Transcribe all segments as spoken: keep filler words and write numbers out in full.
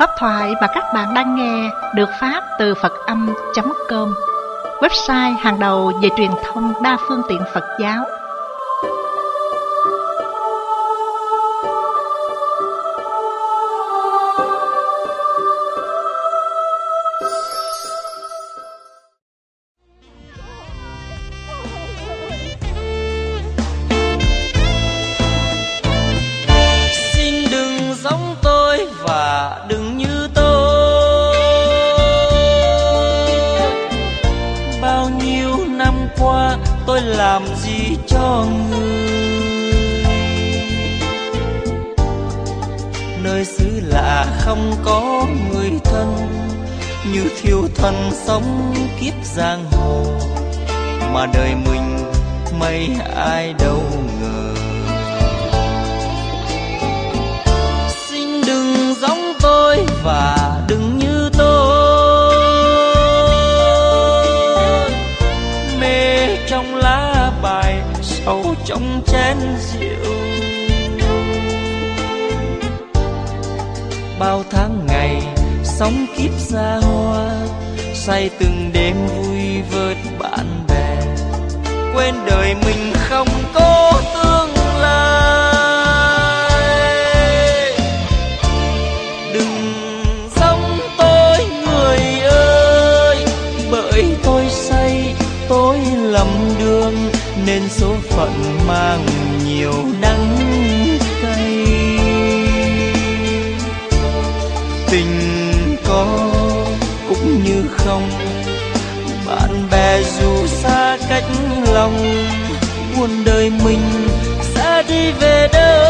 Pháp thoại mà các bạn đang nghe được phát từ Phật Âm chấm com, website hàng đầu về truyền thông đa phương tiện Phật giáo. Làm gì cho người, nơi xứ lạ không có người thân, như thiêu thân sống kiếp giang hồ, mà đời mình mấy ai đâu ngờ. Xin đừng giống tôi và đừng như tôi, mê trong lá bài sâu trong chén rượu. Bao tháng ngày sống kiếp xa hoa, say từng đêm vui vớt bạn bè, quên đời mình không có tương lai. Đừng giống tôi người ơi, bởi tôi say tôi lầm đường, nên số phận mang nhiều đắng cay. Tình có cũng như không, bạn bè dù xa cách lòng, buồn đời mình sẽ đi về đâu.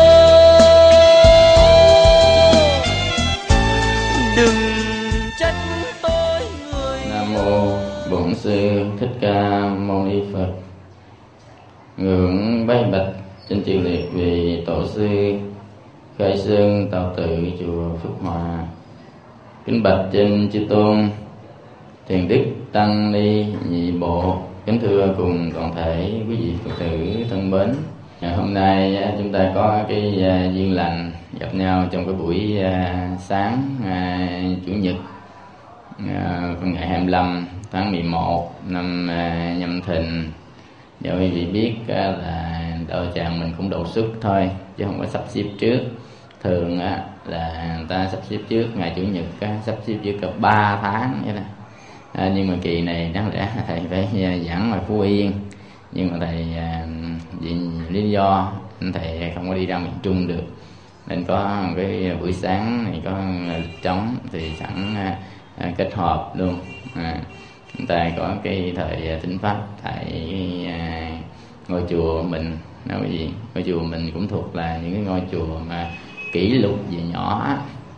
Đừng trách tôi người. Nam mô Bổn Sư Thích Ca Mâu Ni Phật. Ngưỡng bái bạch trên triều liệt vì tổ sư Khai Sơn Tạo Tự chùa Phước Hòa. Kính bạch trên chư tôn Thiền Đức Tăng Ni Nhị Bộ. Kính thưa cùng toàn thể quý vị Phật tử thân mến. À, hôm nay chúng ta có cái uh, duyên lành gặp nhau trong cái buổi uh, sáng uh, chủ nhật uh, ngày hai mươi lăm tháng mười một năm uh, Nhâm Thìn. Để quý vị biết uh, là đạo tràng mình cũng đột xuất thôi chứ không có sắp xếp trước. Thường uh, là người ta sắp xếp trước ngày chủ nhật, uh, sắp xếp trước cả ba tháng vậy nè. À, nhưng mà kỳ này đáng lẽ thầy phải giảng ngoài Phú Yên, nhưng mà thầy à, vì lý do thầy không có đi ra miền Trung được, nên có cái buổi sáng này có lịch trống thì sẵn à, à, kết hợp luôn. À, chúng ta có cái thời thính pháp tại à, ngôi chùa mình. Nói cái gì? Ngôi chùa mình cũng thuộc là những cái ngôi chùa mà kỷ lục về nhỏ,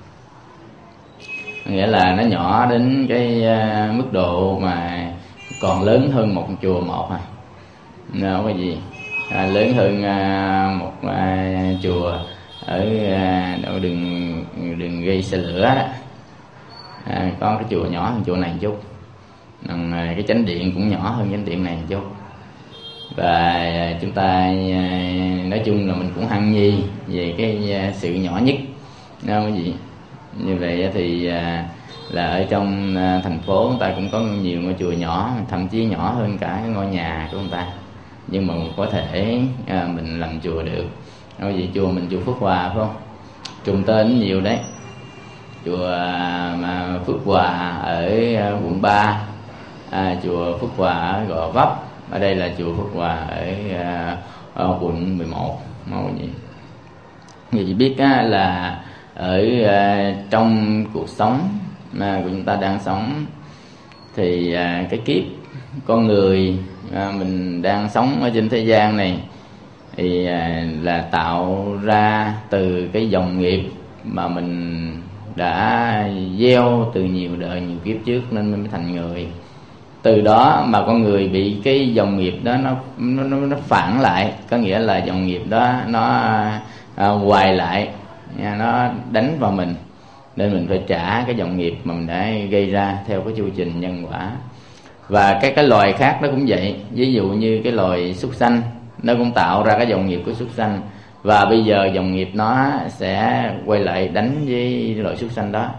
nghĩa là nó nhỏ đến cái uh, mức độ mà còn lớn hơn một chùa một à. Nó cái gì à, lớn hơn uh, một uh, chùa ở uh, đường đường gây xe lửa đó. À, có cái chùa nhỏ hơn chùa này một chút, còn uh, cái chánh điện cũng nhỏ hơn chánh điện này một chút. Và uh, chúng ta uh, nói chung là mình cũng hăng nhi về cái uh, sự nhỏ nhất. Nó cái gì như vậy thì à, là ở trong à, thành phố người ta cũng có nhiều ngôi chùa nhỏ, thậm chí nhỏ hơn cả cái ngôi nhà của người ta, nhưng mà có thể à, mình làm chùa được. Nói vậy chùa mình chùa Phước Hòa phải không? Trùng tên nhiều đấy. Chùa à, mà Phước Hòa ở à, quận ba, à, chùa Phước Hòa ở Gò Vấp, ở đây là chùa Phước Hòa ở, à, ở quận mười một. Nói vậy người chỉ biết á, là ở uh, trong cuộc sống mà của chúng ta đang sống thì uh, cái kiếp con người uh, mình đang sống ở trên thế gian này thì uh, là tạo ra từ cái dòng nghiệp mà mình đã gieo từ nhiều đời nhiều kiếp trước nên mới thành người. Từ đó mà con người bị cái dòng nghiệp đó nó nó nó phản lại, có nghĩa là dòng nghiệp đó nó uh, hoài lại, nó đánh vào mình, nên mình phải trả cái dòng nghiệp mà mình đã gây ra theo cái chu trình nhân quả. Và các cái loài khác nó cũng vậy, ví dụ như cái loài súc sanh nó cũng tạo ra cái dòng nghiệp của súc sanh, và bây giờ dòng nghiệp nó sẽ quay lại đánh với loài súc sanh đó.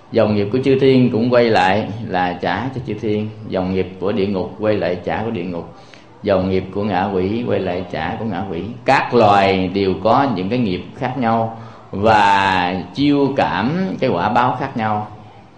Dòng nghiệp của chư thiên cũng quay lại là trả cho chư thiên. Dòng nghiệp của địa ngục quay lại trả của địa ngục. Dòng nghiệp của ngạ quỷ quay lại trả của ngạ quỷ. Các loài đều có những cái nghiệp khác nhau và chiêu cảm cái quả báo khác nhau,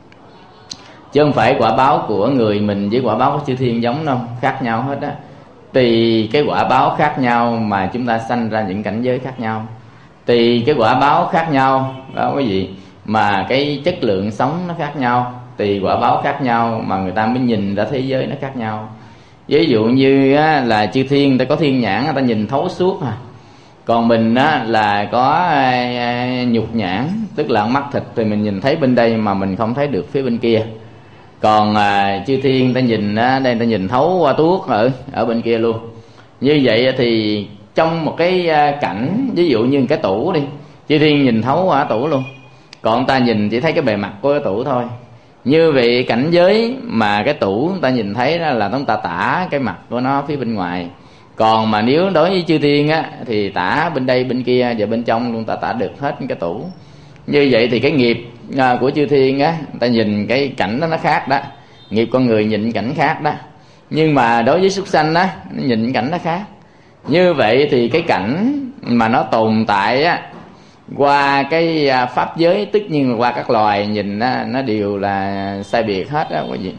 chứ không phải quả báo của người mình với quả báo của chư thiên giống đâu, khác nhau hết á. Tùy cái quả báo khác nhau mà chúng ta sanh ra những cảnh giới khác nhau. Tùy cái quả báo khác nhau đó quý vị, mà cái chất lượng sống nó khác nhau. Tùy quả báo khác nhau mà người ta mới nhìn ra thế giới nó khác nhau. Ví dụ như á, là chư thiên người ta có thiên nhãn, người ta nhìn thấu suốt à. Còn mình á, là có à, nhục nhãn, tức là mắt thịt thì mình nhìn thấy bên đây mà mình không thấy được phía bên kia. Còn à, chư thiên ta nhìn á, đây ta nhìn thấu qua tuốt ở ở bên kia luôn. Như vậy thì trong một cái cảnh, ví dụ như cái tủ đi, chư thiên nhìn thấu qua tủ luôn, còn ta nhìn chỉ thấy cái bề mặt của cái tủ thôi. Như vậy cảnh giới mà cái tủ ta nhìn thấy đó là chúng ta tả cái mặt của nó phía bên ngoài. Còn mà nếu đối với chư thiên á, thì tả bên đây bên kia và bên trong luôn, ta tả được hết cái tủ. Như vậy thì cái nghiệp à, của chư thiên á, ta nhìn cái cảnh đó nó khác đó. Nghiệp con người nhìn cảnh khác đó. Nhưng mà đối với súc sanh á, nó nhìn cảnh nó khác. Như vậy thì cái cảnh mà nó tồn tại á, qua cái pháp giới, tất nhiên là qua các loài nhìn á, nó đều là sai biệt hết đó quý vị.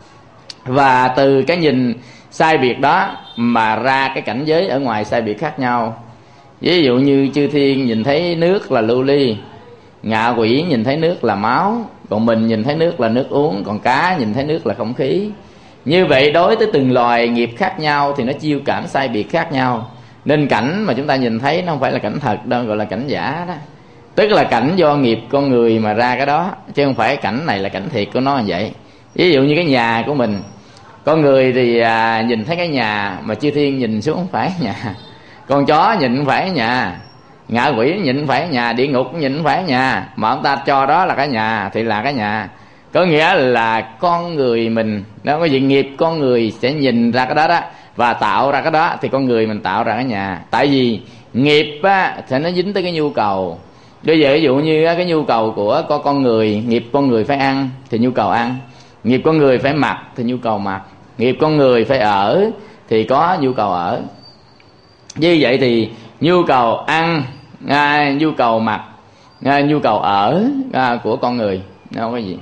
Và từ cái nhìn sai biệt đó mà ra cái cảnh giới ở ngoài sai biệt khác nhau. Ví dụ như chư thiên nhìn thấy nước là lưu ly, ngạ quỷ nhìn thấy nước là máu, còn mình nhìn thấy nước là nước uống, còn cá nhìn thấy nước là không khí. Như vậy đối với từng loài nghiệp khác nhau thì nó chiêu cảm sai biệt khác nhau. Nên cảnh mà chúng ta nhìn thấy nó không phải là cảnh thật đâu, gọi là cảnh giả đó. Tức là cảnh do nghiệp con người mà ra cái đó, chứ không phải cảnh này là cảnh thiệt của nó là vậy. Ví dụ như cái nhà của mình, con người thì à, nhìn thấy cái nhà, mà chư thiên nhìn xuống không phải nhà. Con chó nhìn không phải nhà, ngạ quỷ nhìn không phải nhà, địa ngục nhìn không phải nhà, mà ông ta cho đó là cái nhà thì là cái nhà. Có nghĩa là con người mình, nó có gì nghiệp con người sẽ nhìn ra cái đó đó và tạo ra cái đó, thì con người mình tạo ra cái nhà. Tại vì nghiệp á, thì nó dính tới cái nhu cầu. Bây giờ ví dụ như cái nhu cầu của con con người, nghiệp con người phải ăn thì nhu cầu ăn, nghiệp con người phải mặc thì nhu cầu mặc, nghiệp con người phải ở thì có nhu cầu ở. Như vậy thì nhu cầu ăn, à, nhu cầu mặc, à, nhu cầu ở à, của con người đâu có gì,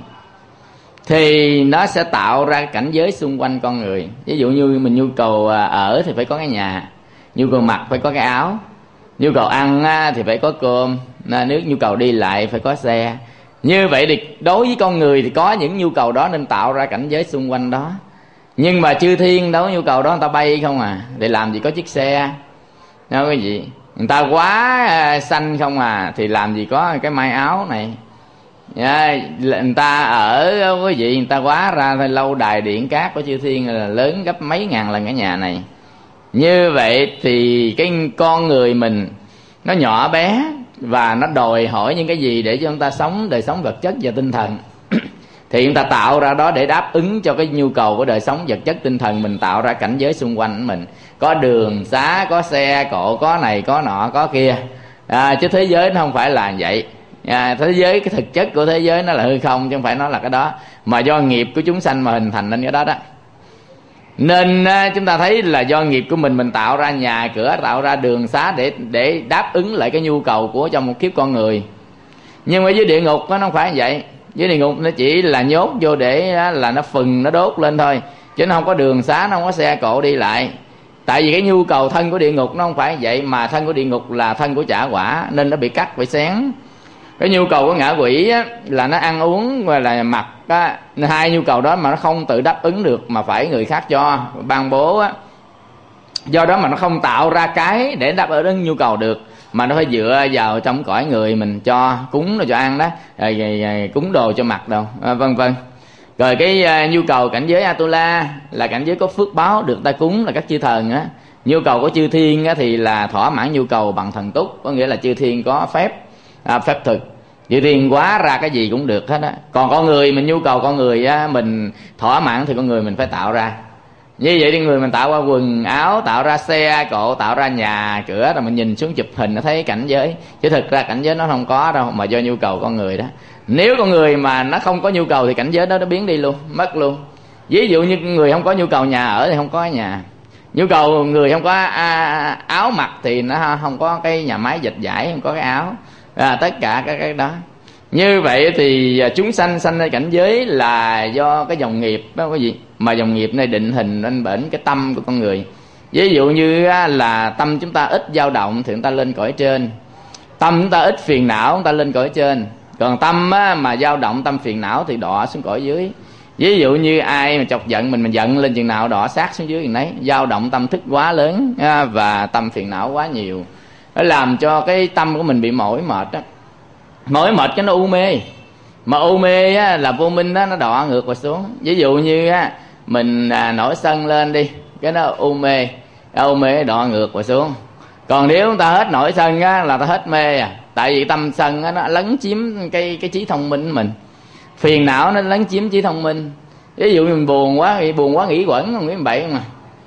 thì nó sẽ tạo ra cảnh giới xung quanh con người. Ví dụ như mình nhu cầu ở thì phải có cái nhà, nhu cầu mặc phải có cái áo, nhu cầu ăn thì phải có cơm, nước, nhu cầu đi lại phải có xe. Như vậy thì đối với con người thì có những nhu cầu đó nên tạo ra cảnh giới xung quanh đó. Nhưng mà chư thiên đâu có nhu cầu đó, người ta bay không à, để làm gì có chiếc xe đâu cái gì. Người ta quá xanh không à, thì làm gì có cái may áo này. Yeah, người ta ở quý vị, người ta quá ra lâu đài điện cát của chư thiên là lớn gấp mấy ngàn lần cái nhà này. Như vậy thì cái con người mình nó nhỏ bé và nó đòi hỏi những cái gì để cho chúng ta sống đời sống vật chất và tinh thần. Thì chúng ta tạo ra đó để đáp ứng cho cái nhu cầu của đời sống vật chất tinh thần. Mình tạo ra cảnh giới xung quanh mình, có đường xá, có xe cộ, có này có nọ có kia, à, chứ thế giới nó không phải là vậy. À, thế giới, cái thực chất của thế giới nó là hư không, chứ không phải nó là cái đó, mà do nghiệp của chúng sanh mà hình thành nên cái đó đó. Nên à, chúng ta thấy là do nghiệp của mình, mình tạo ra nhà cửa, tạo ra đường xá để để đáp ứng lại cái nhu cầu của trong một kiếp con người. Nhưng mà dưới địa ngục nó không phải vậy. Dưới địa ngục nó chỉ là nhốt vô để á, là nó phừng, nó đốt lên thôi, chứ nó không có đường xá, nó không có xe cộ đi lại. Tại vì cái nhu cầu thân của địa ngục nó không phải vậy, mà thân của địa ngục là thân của trả quả, nên nó bị cắt, bị xén. Cái nhu cầu của ngạ quỷ á, là nó ăn uống và là mặc á, hai nhu cầu đó mà nó không tự đáp ứng được mà phải người khác cho ban bố á. Do đó mà nó không tạo ra cái để đáp ứng nhu cầu được, mà nó phải dựa vào trong cõi người mình cho cúng rồi cho ăn đó, rồi, rồi, rồi, cúng đồ cho mặc đâu, à, vân vân. Rồi cái uh, nhu cầu cảnh giới Atula là cảnh giới có phước báo được ta cúng là các chư thần á. Nhu cầu của chư thiên á, thì là thỏa mãn nhu cầu bằng thần túc, có nghĩa là chư thiên có phép à, phép thực, chư thiên quá ra cái gì cũng được hết á. Còn con người mình nhu cầu con người á, mình thỏa mãn thì con người mình phải tạo ra. Như vậy thì người mình tạo ra quần áo, tạo ra xe cộ, tạo ra nhà cửa, rồi mình nhìn xuống chụp hình nó thấy cảnh giới, chứ thực ra cảnh giới nó không có đâu, mà do nhu cầu con người đó. Nếu con người mà nó không có nhu cầu thì cảnh giới đó nó biến đi luôn, mất luôn. Ví dụ như người không có nhu cầu nhà ở thì không có nhà, nhu cầu người không có à, áo mặc thì nó không có cái nhà máy dệt vải, không có cái áo, à, tất cả các cái đó. Như vậy thì chúng sanh sanh ra cảnh giới là do cái dòng nghiệp đó, cái gì mà dòng nghiệp này định hình nên bển cái tâm của con người. Ví dụ như là tâm chúng ta ít dao động thì chúng ta lên cõi trên, tâm chúng ta ít phiền não chúng ta lên cõi trên, còn tâm mà dao động, tâm phiền não thì đọa xuống cõi dưới. Ví dụ như ai mà chọc giận mình, mình giận lên chừng nào đọa sát xuống dưới chừng đấy. Dao động tâm thức quá lớn và tâm phiền não quá nhiều, nó làm cho cái tâm của mình bị mỏi mệt đó. Mỏi mệt cái nó u mê, mà u mê á, là vô minh đó, nó đọa ngược vào xuống. Ví dụ như á, mình à, nổi sân lên đi, cái nó u mê, u mê đọa ngược vào xuống. Còn nếu chúng ta hết nổi sân á, là ta hết mê à. Tại vì tâm sân á, nó lấn chiếm cái cái trí thông minh của mình, phiền não nó lấn chiếm trí thông minh. Ví dụ mình buồn quá, buồn quá nghĩ quẩn, không nghĩ bậy mà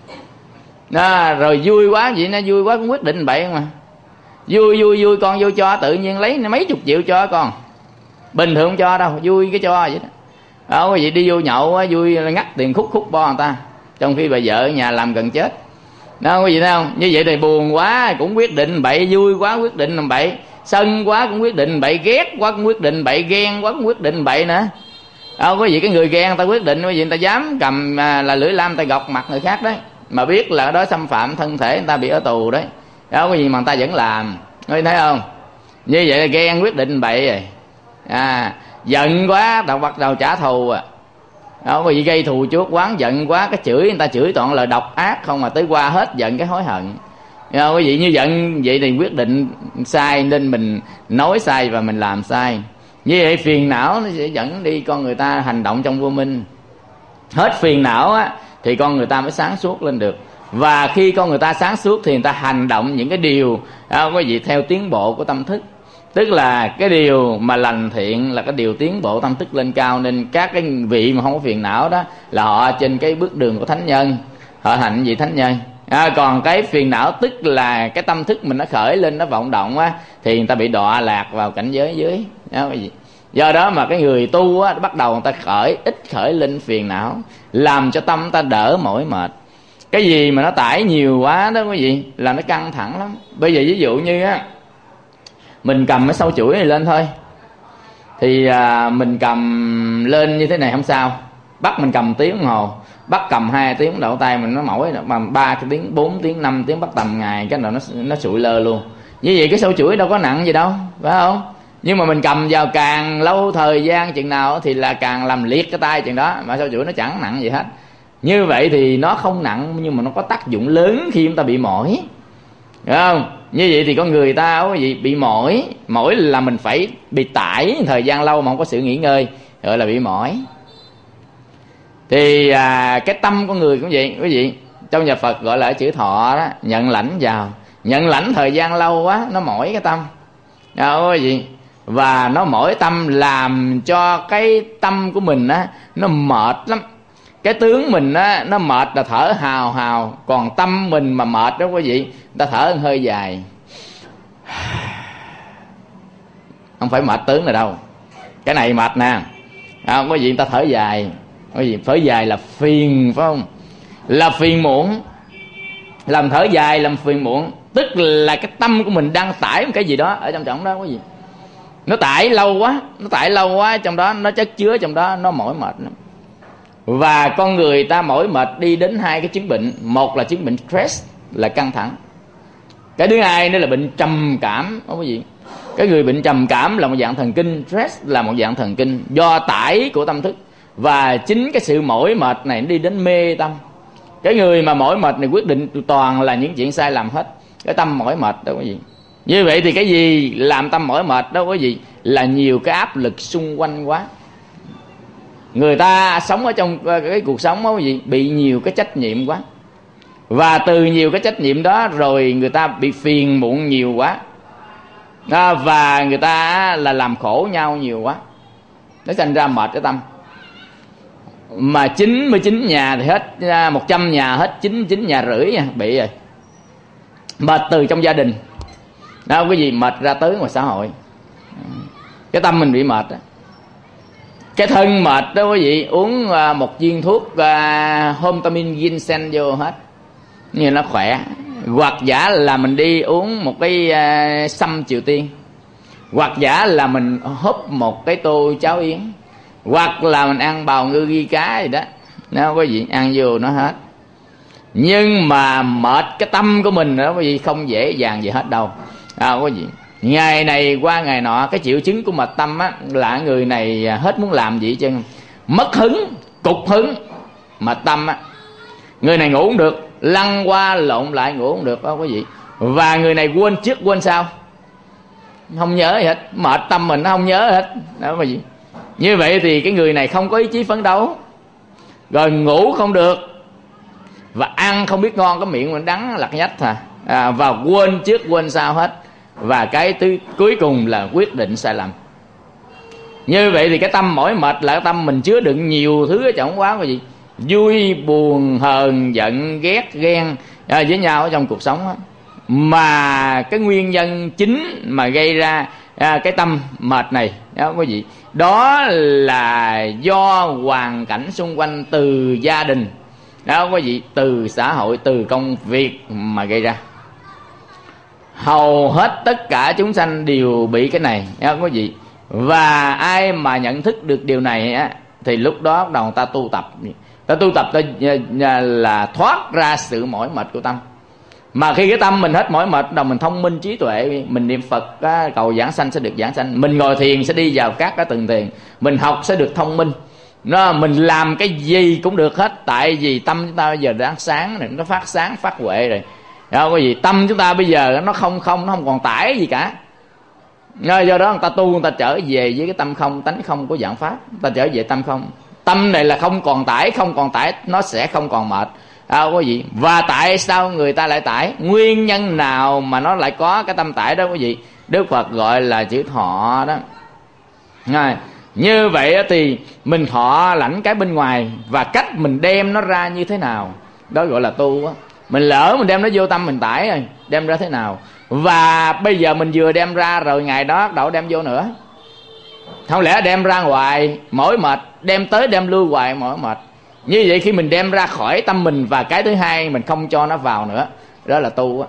đó, rồi vui quá vậy, nó vui quá cũng quyết định bậy mà. Vui vui vui con vô cho, tự nhiên lấy mấy chục triệu cho con, bình thường không cho đâu, vui cái cho vậy đó. Đó, quý vị đi vô nhậu á, vui ngắt tiền khúc khúc bo người ta, trong khi bà vợ ở nhà làm gần chết. Đó, quý vị thấy không? Như vậy thì buồn quá cũng quyết định bậy, vui quá quyết định làm bậy, sân quá cũng quyết định bậy, ghét quá cũng quyết định bậy, ghen quá cũng quyết định bậy nữa. Đó, quý vị cái người ghen ta quyết định, quý vị người ta dám cầm à, là lưỡi lam ta gọt mặt người khác đấy, mà biết là đó xâm phạm thân thể người ta bị ở tù đấy. Đó, cái gì mà người ta vẫn làm, ngươi thấy không? Như vậy là ghen quyết định bậy rồi. À, giận quá tao bắt đầu trả thù à. Đó, cái gì gây thù chuốc quán, giận quá cái chửi người ta chửi toàn lời độc ác không, mà tới qua hết giận cái hối hận. Đó, cái gì như giận vậy thì quyết định sai nên mình nói sai và mình làm sai. Như vậy phiền não nó sẽ dẫn đi con người ta hành động trong vô minh. Hết phiền não á thì con người ta mới sáng suốt lên được. Và khi con người ta sáng suốt thì người ta hành động những cái điều à, quý vị theo tiến bộ của tâm thức. Tức là cái điều mà lành thiện là cái điều tiến bộ tâm thức lên cao. Nên các cái vị mà không có phiền não đó là họ trên cái bước đường của thánh nhân, họ thành vị thánh nhân. À, còn cái phiền não tức là cái tâm thức mình nó khởi lên, nó vọng động á, thì người ta bị đọa lạc vào cảnh giới dưới đó, quý vị. Do đó mà cái người tu á, bắt đầu người ta khởi ít khởi lên phiền não, làm cho tâm người ta đỡ mỏi mệt. Cái gì mà nó tải nhiều quá đó quý vị là nó căng thẳng lắm. Bây giờ ví dụ như á, mình cầm cái sâu chuỗi này lên thôi, thì à, mình cầm lên như thế này không sao, bắt mình cầm tiếng đồng hồ, bắt cầm hai tiếng đầu tay mình nó mỏi bằng ba cái tiếng, bốn tiếng, năm tiếng, bắt tầm ngày cái nào nó nó sụi lơ luôn. Như vậy cái sâu chuỗi đâu có nặng gì đâu, phải không? Nhưng mà mình cầm vào càng lâu thời gian chừng nào thì là càng làm liệt cái tay chừng đó, mà sâu chuỗi nó chẳng nặng gì hết. Như vậy thì nó không nặng nhưng mà nó có tác dụng lớn khi chúng ta bị mỏi, hiểu không? Như vậy thì con người ta có gì bị mỏi, mỏi là mình phải bị tải thời gian lâu mà không có sự nghỉ ngơi, gọi là bị mỏi. Thì à, cái tâm con người cũng vậy, quý vị. Trong nhà Phật gọi là chữ thọ đó, nhận lãnh vào, nhận lãnh thời gian lâu quá nó mỏi cái tâm, đâu quý vị. Và nó mỏi tâm làm cho cái tâm của mình á nó mệt lắm. Cái tướng mình á nó mệt là thở hào hào, còn tâm mình mà mệt đó quý vị, ta thở hơi dài, không phải mệt tướng là đâu, cái này mệt nè, à, quý vị, ta thở dài. Quý vị, thở dài là phiền, phải không? Là phiền muộn. Làm thở dài làm phiền muộn, tức là cái tâm của mình đang tải một cái gì đó ở trong trọng đó quý vị. Nó tải lâu quá, nó tải lâu quá trong đó, nó chất chứa trong đó, nó mỏi mệt lắm. Và con người ta mỏi mệt đi đến hai cái chứng bệnh. Một là chứng bệnh stress, là căng thẳng. Cái thứ hai nữa là bệnh trầm cảm, không có gì. Cái người bệnh trầm cảm là một dạng thần kinh, stress là một dạng thần kinh do tải của tâm thức. Và chính cái sự mỏi mệt này đi đến mê tâm. Cái người mà mỏi mệt này quyết định toàn là những chuyện sai lầm hết. Cái tâm mỏi mệt đó quý vị. Như vậy thì cái gì làm tâm mỏi mệt đó quý vị? Là nhiều cái áp lực xung quanh quá. Người ta sống ở trong cái cuộc sống đó quý vị, bị nhiều cái trách nhiệm quá. Và từ nhiều cái trách nhiệm đó rồi người ta bị phiền muộn nhiều quá. À, và người ta là làm khổ nhau nhiều quá, nó thành ra mệt cái tâm. mà chín mươi chín nhà thì hết, một trăm nhà hết chín mươi chín nhà rưỡi bị rồi. Mệt từ trong gia đình đó cái gì, mệt ra tới ngoài xã hội. Cái tâm mình bị mệt đó. Cái thân mệt đó quý vị, uống một viên thuốc uh, Homtamin ginseng vô hết như nó khỏe. Hoặc giả là mình đi uống một cái uh, sâm Triều Tiên, hoặc giả là mình húp một cái tô cháo yến, hoặc là mình ăn bào ngư ghi cá gì đó, nó quý vị ăn vô nó hết. Nhưng mà mệt cái tâm của mình đó quý vị, không dễ dàng gì hết đâu à, quý vị. Ngày này qua ngày nọ, cái triệu chứng của mệt tâm á là người này hết muốn làm gì chứ, mất hứng, cục hứng. Mệt tâm á, người này ngủ không được, lăn qua lộn lại ngủ không được đó quý vị. Và người này quên trước quên sau, không nhớ gì hết. Mệt tâm mình nó không nhớ hết đó quý vị. Như vậy thì cái người này không có ý chí phấn đấu, rồi ngủ không được, và ăn không biết ngon, cái miệng mình đắng lặt nhách à, à và quên trước quên sau hết. Và cái thứ cuối cùng là quyết định sai lầm. Như vậy thì cái tâm mỏi mệt là cái tâm mình chứa đựng nhiều thứ ở trong quá, cái gì vui buồn hờn giận ghét ghen à, với nhau ở trong cuộc sống đó. Mà cái nguyên nhân chính mà gây ra à, cái tâm mệt này đó quý vị, đó là do hoàn cảnh xung quanh, từ gia đình đó quý vị, từ xã hội, từ công việc mà gây ra. Hầu hết tất cả chúng sanh đều bị cái này đó quý vị. Và ai mà nhận thức được điều này á, thì lúc đó bắt đầu ta tu tập. Ta tu tập ta là thoát ra sự mỏi mệt của tâm. Mà khi cái tâm mình hết mỏi mệt, đầu mình thông minh trí tuệ, mình niệm Phật á, cầu giảng sanh sẽ được giảng sanh, mình ngồi thiền sẽ đi vào các cái tầng thiền, mình học sẽ được thông minh. Nó mình làm cái gì cũng được hết, tại vì tâm chúng ta bây giờ đang sáng này, nó phát sáng phát huệ rồi. Đó, cái gì tâm chúng ta bây giờ nó không không nó không còn tải gì cả. Do đó người ta tu, người ta trở về với cái tâm không, tánh không của dạng pháp, người ta trở về tâm không. Tâm này là không còn tải, không còn tải nó sẽ không còn mệt. À, quý vị. Và tại sao người ta lại tải? Nguyên nhân nào mà nó lại có cái tâm tải đó quý vị? Đức Phật gọi là chữ thọ đó. Ngay. Như vậy thì mình thọ lãnh cái bên ngoài, và cách mình đem nó ra như thế nào, đó gọi là tu á. Mình lỡ mình đem nó vô tâm mình tải rồi, đem ra thế nào. Và bây giờ mình vừa đem ra rồi, ngày đó đậu đem vô nữa. Không lẽ đem ra ngoài mỏi mệt, đem tới đem lui hoài mỏi mệt. Như vậy khi mình đem ra khỏi tâm mình, và cái thứ hai mình không cho nó vào nữa, đó là tu á.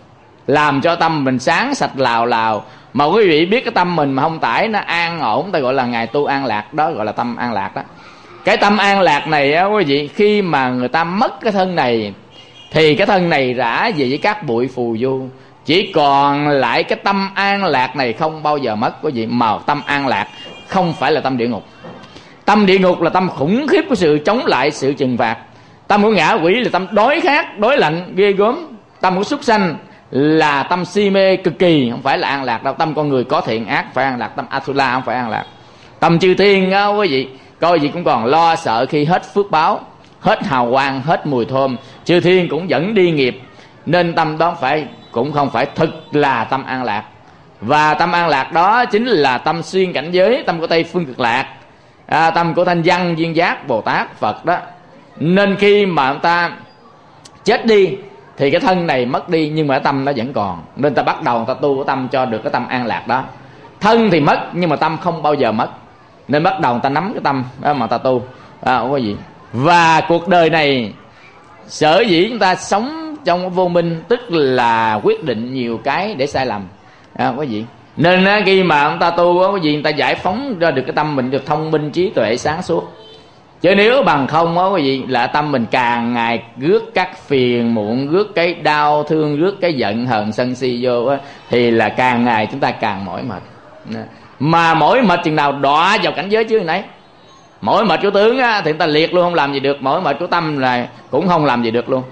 Làm cho tâm mình sáng sạch lào lào. Mà quý vị biết cái tâm mình mà không tải, nó an ổn, ta gọi là ngày tu an lạc, đó gọi là tâm an lạc đó. Cái tâm an lạc này á quý vị, khi mà người ta mất cái thân này thì cái thân này rã về với các bụi phù du, chỉ còn lại cái tâm an lạc này không bao giờ mất quý vị. Mà tâm an lạc không phải là tâm địa ngục. Tâm địa ngục là tâm khủng khiếp của sự chống lại sự trừng phạt. Tâm của ngã quỷ là tâm đối khát, đối lạnh, ghê gớm. Tâm của súc sanh là tâm si mê cực kỳ, không phải là an lạc đâu. Tâm con người có thiện ác phải an lạc, tâm Atula không phải an lạc. Tâm chư thiên đó quý vị, coi gì cũng còn lo sợ khi hết phước báo, hết hào quang, hết mùi thơm, chư thiên cũng vẫn đi nghiệp. Nên tâm đó phải cũng không phải thực là tâm an lạc. Và tâm an lạc đó chính là tâm xuyên cảnh giới, tâm của Tây Phương Cực Lạc, à, tâm của Thanh Văn, Duyên Giác, Bồ Tát, Phật đó. Nên khi mà người ta chết đi thì cái thân này mất đi, nhưng mà cái tâm nó vẫn còn. Nên ta bắt đầu người ta tu cái tâm cho được cái tâm an lạc đó. Thân thì mất nhưng mà tâm không bao giờ mất. Nên bắt đầu người ta nắm cái tâm đó mà ta tu à, không có gì. Và cuộc đời này sở dĩ chúng ta sống trong vô minh, tức là quyết định nhiều cái để sai lầm à, không có gì. Nên khi mà người ta tu có gì, người ta giải phóng ra được cái tâm mình được thông minh trí tuệ sáng suốt. Chứ nếu bằng không có gì là tâm mình càng ngày rước các phiền muộn, rước cái đau thương, rước cái giận hờn sân si vô á, thì là càng ngày chúng ta càng mỏi mệt. Mà mỏi mệt chừng nào đọa vào cảnh giới chứ nấy. Mỏi mệt của tướng á, thì người ta liệt luôn không làm gì được. Mỏi mệt của tâm là cũng không làm gì được luôn.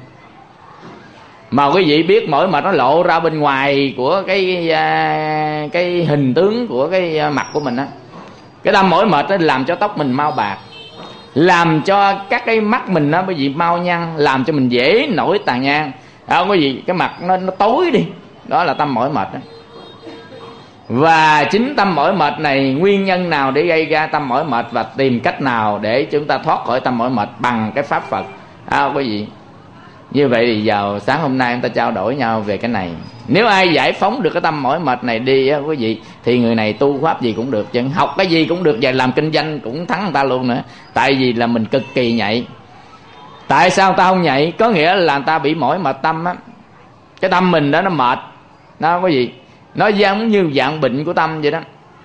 Mà quý vị biết mỏi mệt nó lộ ra bên ngoài của cái cái hình tướng của cái mặt của mình á. Cái tâm mỏi mệt nó làm cho tóc mình mau bạc, làm cho các cái mắt mình nó bởi vì mau nhăn, làm cho mình dễ nổi tàn nhang. Không có gì, cái mặt nó, nó tối đi. Đó là tâm mỏi mệt đó. Và chính tâm mỏi mệt này, nguyên nhân nào để gây ra tâm mỏi mệt, và tìm cách nào để chúng ta thoát khỏi tâm mỏi mệt bằng cái pháp Phật. À, quý vị, như vậy thì vào sáng hôm nay chúng ta trao đổi nhau về cái này. Nếu ai giải phóng được cái tâm mỏi mệt này đi á quý vị, thì người này tu pháp gì cũng được, chứ học cái gì cũng được, và làm kinh doanh cũng thắng người ta luôn nữa. Tại vì là mình cực kỳ nhạy. Tại sao ta không nhạy? Có nghĩa là người ta bị mỏi mệt tâm á. Cái tâm mình đó nó mệt đó quý vị, nó giống như dạng bệnh của tâm vậy đó,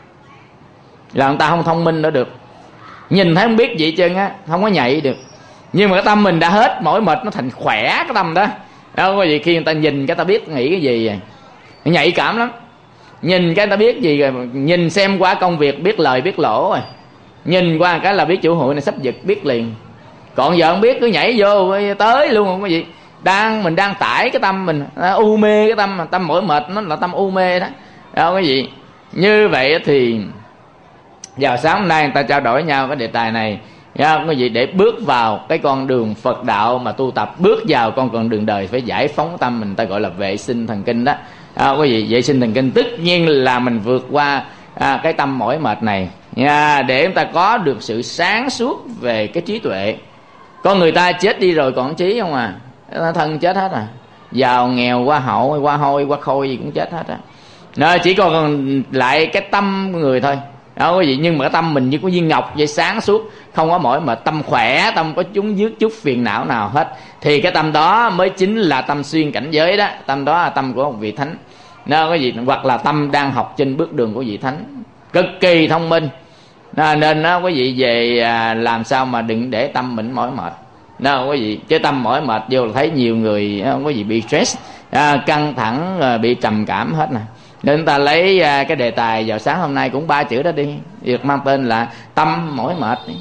là người ta không thông minh nữa được. Nhìn thấy không biết gì trơn á, không có nhạy được. Nhưng mà cái tâm mình đã hết mỏi mệt, nó thành khỏe cái tâm đó. Đó quý vị, khi người ta nhìn cái ta biết nghĩ cái gì rồi. Nhạy cảm lắm. Nhìn cái ta biết gì rồi. Nhìn xem qua công việc biết lời biết lỗ rồi. Nhìn qua cái là biết chủ hội này sắp giật biết liền. Còn giờ không biết cứ nhảy vô tới luôn không quý vị. Đang mình đang tải cái tâm mình, u mê cái tâm, tâm mỏi mệt nó là tâm u mê đó. Đó quý vị. Như vậy thì vào sáng hôm nay người ta trao đổi nhau cái đề tài này, quý vị, để bước vào cái con đường Phật đạo mà tu tập, bước vào con con đường đời phải giải phóng tâm mình, ta gọi là vệ sinh thần kinh đó. À, quý vị, vệ sinh thần kinh tất nhiên là mình vượt qua à, cái tâm mỏi mệt này nha, để chúng ta có được sự sáng suốt về cái trí tuệ. Con người ta chết đi rồi còn trí không à, thân chết hết à, giàu nghèo qua hậu qua hôi qua khôi gì cũng chết hết á. Nó chỉ còn lại cái tâm người thôi đó quý vị. Nhưng mà cái tâm mình như có viên ngọc vậy, sáng suốt, không có mỏi mệt, tâm khỏe, tâm có chúng dứt chút phiền não nào hết, thì cái tâm đó mới chính là tâm xuyên cảnh giới đó. Tâm đó là tâm của một vị thánh đó quý vị, hoặc là tâm đang học trên bước đường của vị thánh, cực kỳ thông minh. Nên đó quý vị, về làm sao mà đừng để tâm mình mỏi mệt đó quý vị. Chứ tâm mỏi mệt vô là thấy nhiều người quý vị bị stress, căng thẳng, bị trầm cảm hết nè. Nên chúng ta lấy cái đề tài vào sáng hôm nay cũng ba chữ đó đi, việc mang tên là tâm mỏi mệt đi,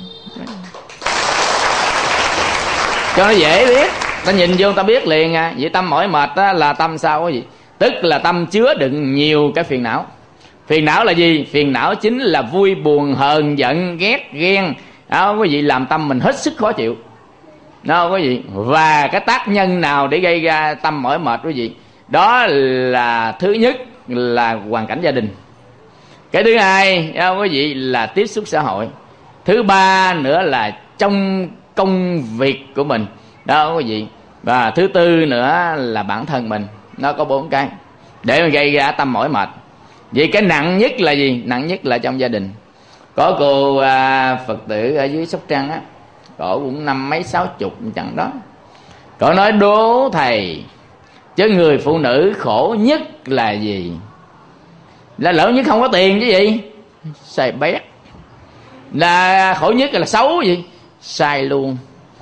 cho nó dễ biết. Ta nhìn vô ta biết liền à. Vậy tâm mỏi mệt đó là tâm sao quý vị? Tức là tâm chứa đựng nhiều cái phiền não. Phiền não là gì? Phiền não chính là vui buồn hờn giận ghét ghen đó quý vị, làm tâm mình hết sức khó chịu đó quý vị. Và cái tác nhân nào để gây ra tâm mỏi mệt quý vị? Đó là thứ nhất là hoàn cảnh gia đình, cái thứ hai đó quý vị là tiếp xúc xã hội, thứ ba nữa là trong công việc của mình đó quý vị, và thứ tư nữa là bản thân mình. Nó có bốn cái để mà gây ra tâm mỏi mệt. Vậy cái nặng nhất là gì? Nặng nhất là trong gia đình. Có cô à, Phật tử ở dưới Sóc Trăng á, cổ cũng năm mấy sáu chục chẳng đó, cổ nói đố thầy, chứ người phụ nữ khổ nhất là gì? Là lỡ nhất không có tiền chứ gì? Xài bét. Là khổ nhất là xấu gì? Sai luôn.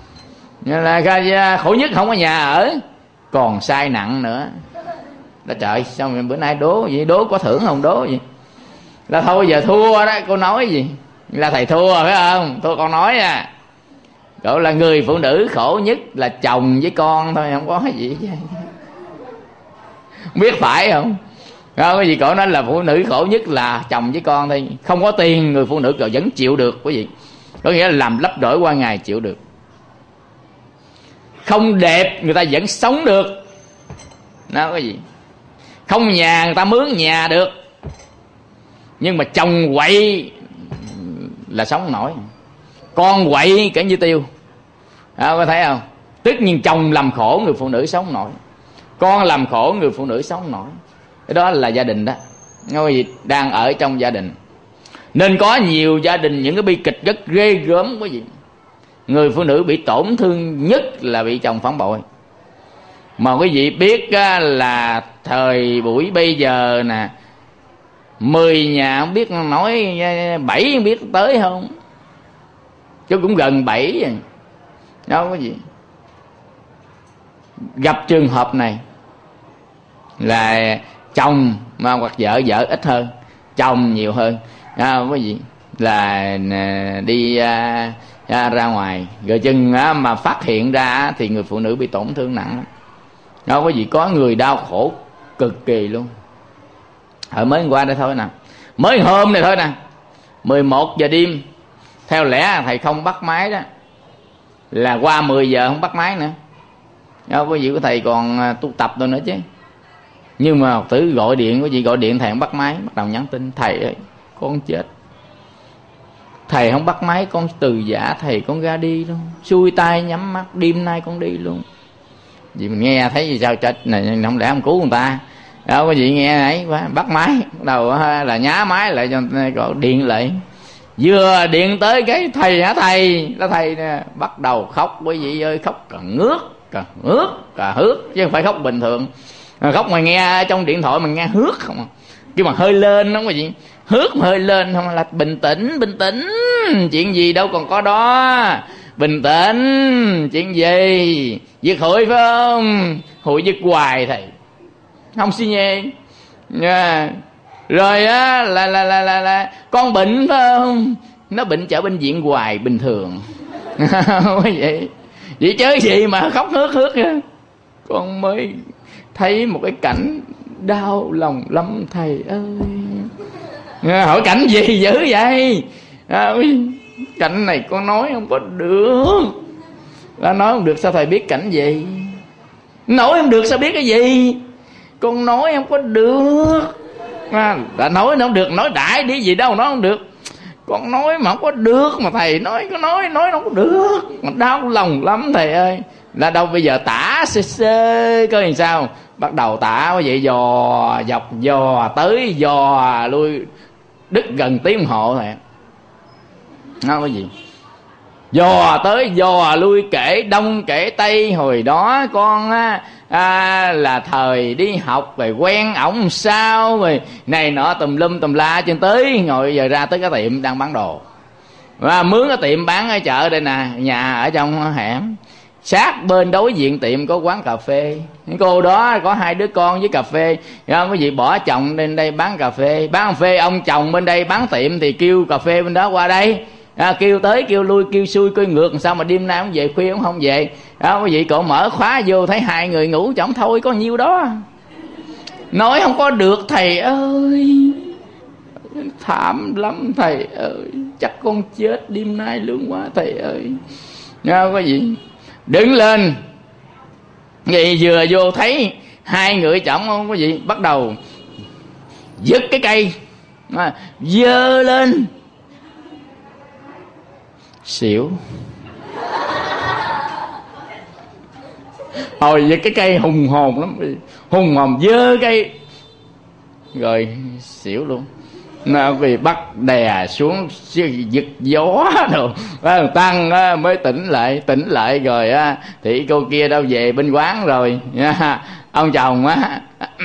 Là khổ nhất không có nhà ở, còn sai nặng nữa. Là trời, sao mà bữa nay đố vậy? Đố có thưởng không đố vậy? Là thôi giờ thua đó, cô nói gì? Là thầy thua phải không? Thua con nói à. Gọi là người phụ nữ khổ nhất là chồng với con thôi, không có gì chứ. Biết phải không? Không có gì. Cổ nói là phụ nữ khổ nhất là chồng với con thôi. Không có tiền người phụ nữ rồi vẫn chịu được quý vị. Có nghĩa là làm lấp đổi qua ngày chịu được. Không đẹp người ta vẫn sống được. Nó cái gì? Không nhà người ta mướn nhà được. Nhưng mà chồng quậy là sống nổi. Con quậy cả như tiêu. À, có thấy không? Tất nhiên chồng làm khổ người phụ nữ sống nổi, con làm khổ người phụ nữ sống nổi. Cái đó là gia đình đó. Nói gì? Đang ở trong gia đình. Nên có nhiều gia đình những cái bi kịch rất ghê gớm quý vị. Người phụ nữ bị tổn thương nhất là bị chồng phản bội. Mà quý vị biết là thời buổi bây giờ nè, mười nhà không biết nói bảy không biết tới không, chứ cũng gần bảy rồi. Đó quý vị. Gặp trường hợp này là chồng mà hoặc vợ, vợ ít hơn, chồng nhiều hơn. À, quý vị là đi à, à, ra ngoài rồi chừng à, mà phát hiện ra thì người phụ nữ bị tổn thương nặng lắm. Đó quý vị, có người đau khổ cực kỳ luôn. Ở mới hôm qua đây thôi nè, mới hôm này thôi nè, mười một giờ đêm, theo lẽ thầy không bắt máy đó, là qua mười giờ không bắt máy nữa. Đó quý vị, của thầy còn tu tập rồi nữa chứ. Nhưng mà học tử gọi điện, quý vị gọi điện thầy không bắt máy, bắt đầu nhắn tin: thầy ơi con chết. Thầy không bắt máy, con từ giả thầy, con ra đi luôn, xuôi tay nhắm mắt, đêm nay con đi luôn. Vì mình nghe thấy gì sao chết này, không lẽ không cứu người ta đâu. Có gì nghe ấy quá, bắt máy, bắt đầu là nhá máy lại cho gọi điện lại. Vừa điện tới cái thầy hả thầy, là thầy nè, bắt đầu khóc. Quý vị ơi, khóc cần ngước, cần ngước, cả hước, chứ không phải khóc bình thường. Khóc mà nghe trong điện thoại mình nghe hước không à, chứ mà hơi lên đó quý vị, hước mà hơi lên không là bình tĩnh, bình tĩnh, chuyện gì đâu còn có đó, bình tĩnh, chuyện gì, việc hội phải không, hội việc hoài thầy, không suy nhê nha. Rồi á là, là là là là con bệnh phải không, nó bệnh trở bệnh viện hoài bình thường. vậy vậy chứ gì mà khóc hước hước á. Con mới thấy một cái cảnh đau lòng lắm thầy ơi. Hỏi cảnh gì dữ vậy? À, cảnh này con nói không có được. Là nói không được sao thầy biết cảnh gì? Nói không được sao biết cái gì? Con nói không có được. À, đã nói nó không được, nói đại đi gì đâu nói không được. Con nói mà không có được, mà thầy nói có nói nói nó không có được, mà đau lòng lắm thầy ơi. Là đâu bây giờ tả sơ sơ coi làm sao. Bắt đầu tả như vậy, dò dọc dò tới dò lui, đứt gần tiếng đồng hồ thầy. Nói cái gì? Dò tới dò lui, kể đông kể tây. Hồi đó con á à, là thời đi học rồi quen ổng sao rồi này nọ tùm lum tùm la, trên tới ngồi giờ ra tới cái tiệm đang bán đồ, và mướn cái tiệm bán ở chợ đây nè, nhà ở trong hẻm, sát bên đối diện tiệm có quán cà phê. Cô đó có hai đứa con với cà phê, không có gì bỏ chồng lên đây bán cà phê, bán cà phê ông chồng bên đây bán tiệm thì kêu cà phê bên đó qua đây. À, kêu tới kêu lui kêu xuôi kêu ngược, sao mà đêm nay ông về khuya ông không về. Đó, quý vị cậu mở khóa vô thấy hai người ngủ chổng thôi, có nhiêu đó. Nói không có được thầy ơi, thảm lắm thầy ơi, chắc con chết đêm nay luôn quá thầy ơi. Nha quý vị, đứng lên vậy vừa vô thấy hai người chổng không quý vị, bắt đầu giật cái cây dơ lên xỉu. Hồi vậy cái cây hùng hồn lắm, hùng hồn dơ cây rồi xỉu luôn. Nó vì bắt đè xuống giật gió đồ tăng mới tỉnh lại, tỉnh lại rồi á thì cô kia đâu về bên quán rồi. Ông chồng á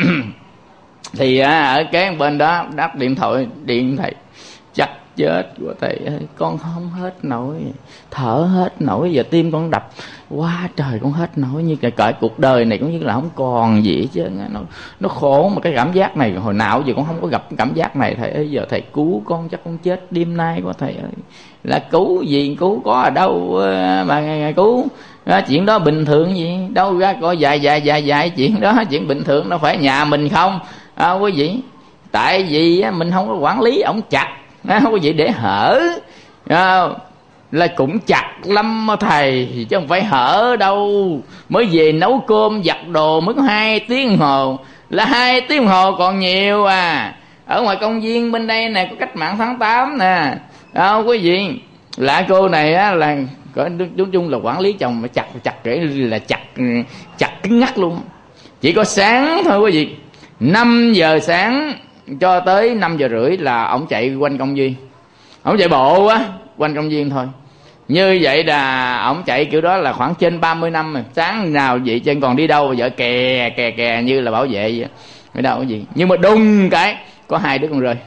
thì ở kế bên đó đáp điện thoại điện thầy, chắc chết của thầy ơi, con không hết nổi, thở hết nổi, giờ tim con đập quá trời, con hết nổi, như cái cõi cuộc đời này cũng như là không còn gì hết chứ. Nó, nó khổ mà cái cảm giác này hồi nào giờ con không có gặp cái cảm giác này thầy ơi, giờ thầy cứu con chắc con chết đêm nay của thầy ơi. Là cứu gì, cứu có ở đâu mà ngày cứu. Đó, chuyện đó bình thường gì đâu ra, có dài dài dài dài chuyện đó, chuyện bình thường, nó phải nhà mình không à, quý vị. Tại vì mình không có quản lý ổng chặt, không có gì để hở à, là cũng chặt lắm mà thầy, chứ không phải hở đâu. Mới về nấu cơm giặt đồ mới có hai tiếng hồ, là hai tiếng hồ còn nhiều à. Ở ngoài công viên bên đây nè có cách mạng tháng tám nè à, quý vị. Là cô này á là nói chung là quản lý chồng mà chặt chặt kể là chặt chặt cứng ngắt luôn. Chỉ có sáng thôi quý vị, năm giờ sáng cho tới năm giờ rưỡi là ổng chạy quanh công viên, ổng chạy bộ á quanh công viên thôi. Như vậy là ổng chạy kiểu đó là khoảng trên ba mươi năm rồi. Sáng nào vậy chân còn đi đâu, vợ kè kè kè như là bảo vệ vậy, ở đâu cái gì. Nhưng mà đùng cái có hai đứa con rơi,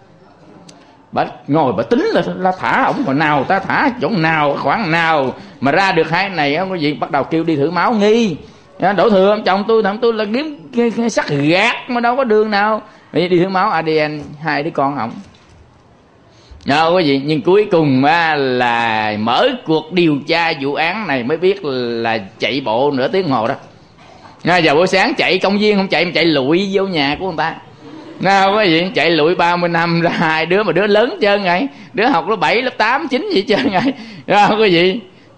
bà ngồi bà tính là, là thả ổng hồi nào, ta thả chỗ nào khoảng nào mà ra được hai này á, cái gì bắt đầu kêu đi thử máu nghi. Đổ thừa ông chồng tôi, thằng tôi là kiếm sắt gạt mà đâu có đường nào. Đi thử máu a đê en hai đứa con ổng. Đâu có gì, nhưng cuối cùng á, là mở cuộc điều tra vụ án này mới biết là chạy bộ nửa tiếng hồ đó. Giờ buổi sáng chạy công viên không chạy, mà chạy lụi vô nhà của người ta. Nào có gì, chạy lụi ba mươi năm ra hai đứa mà đứa lớn trơn rồi, đứa học lớp bảy lớp tám chín gì trơn rồi. Đâu có gì,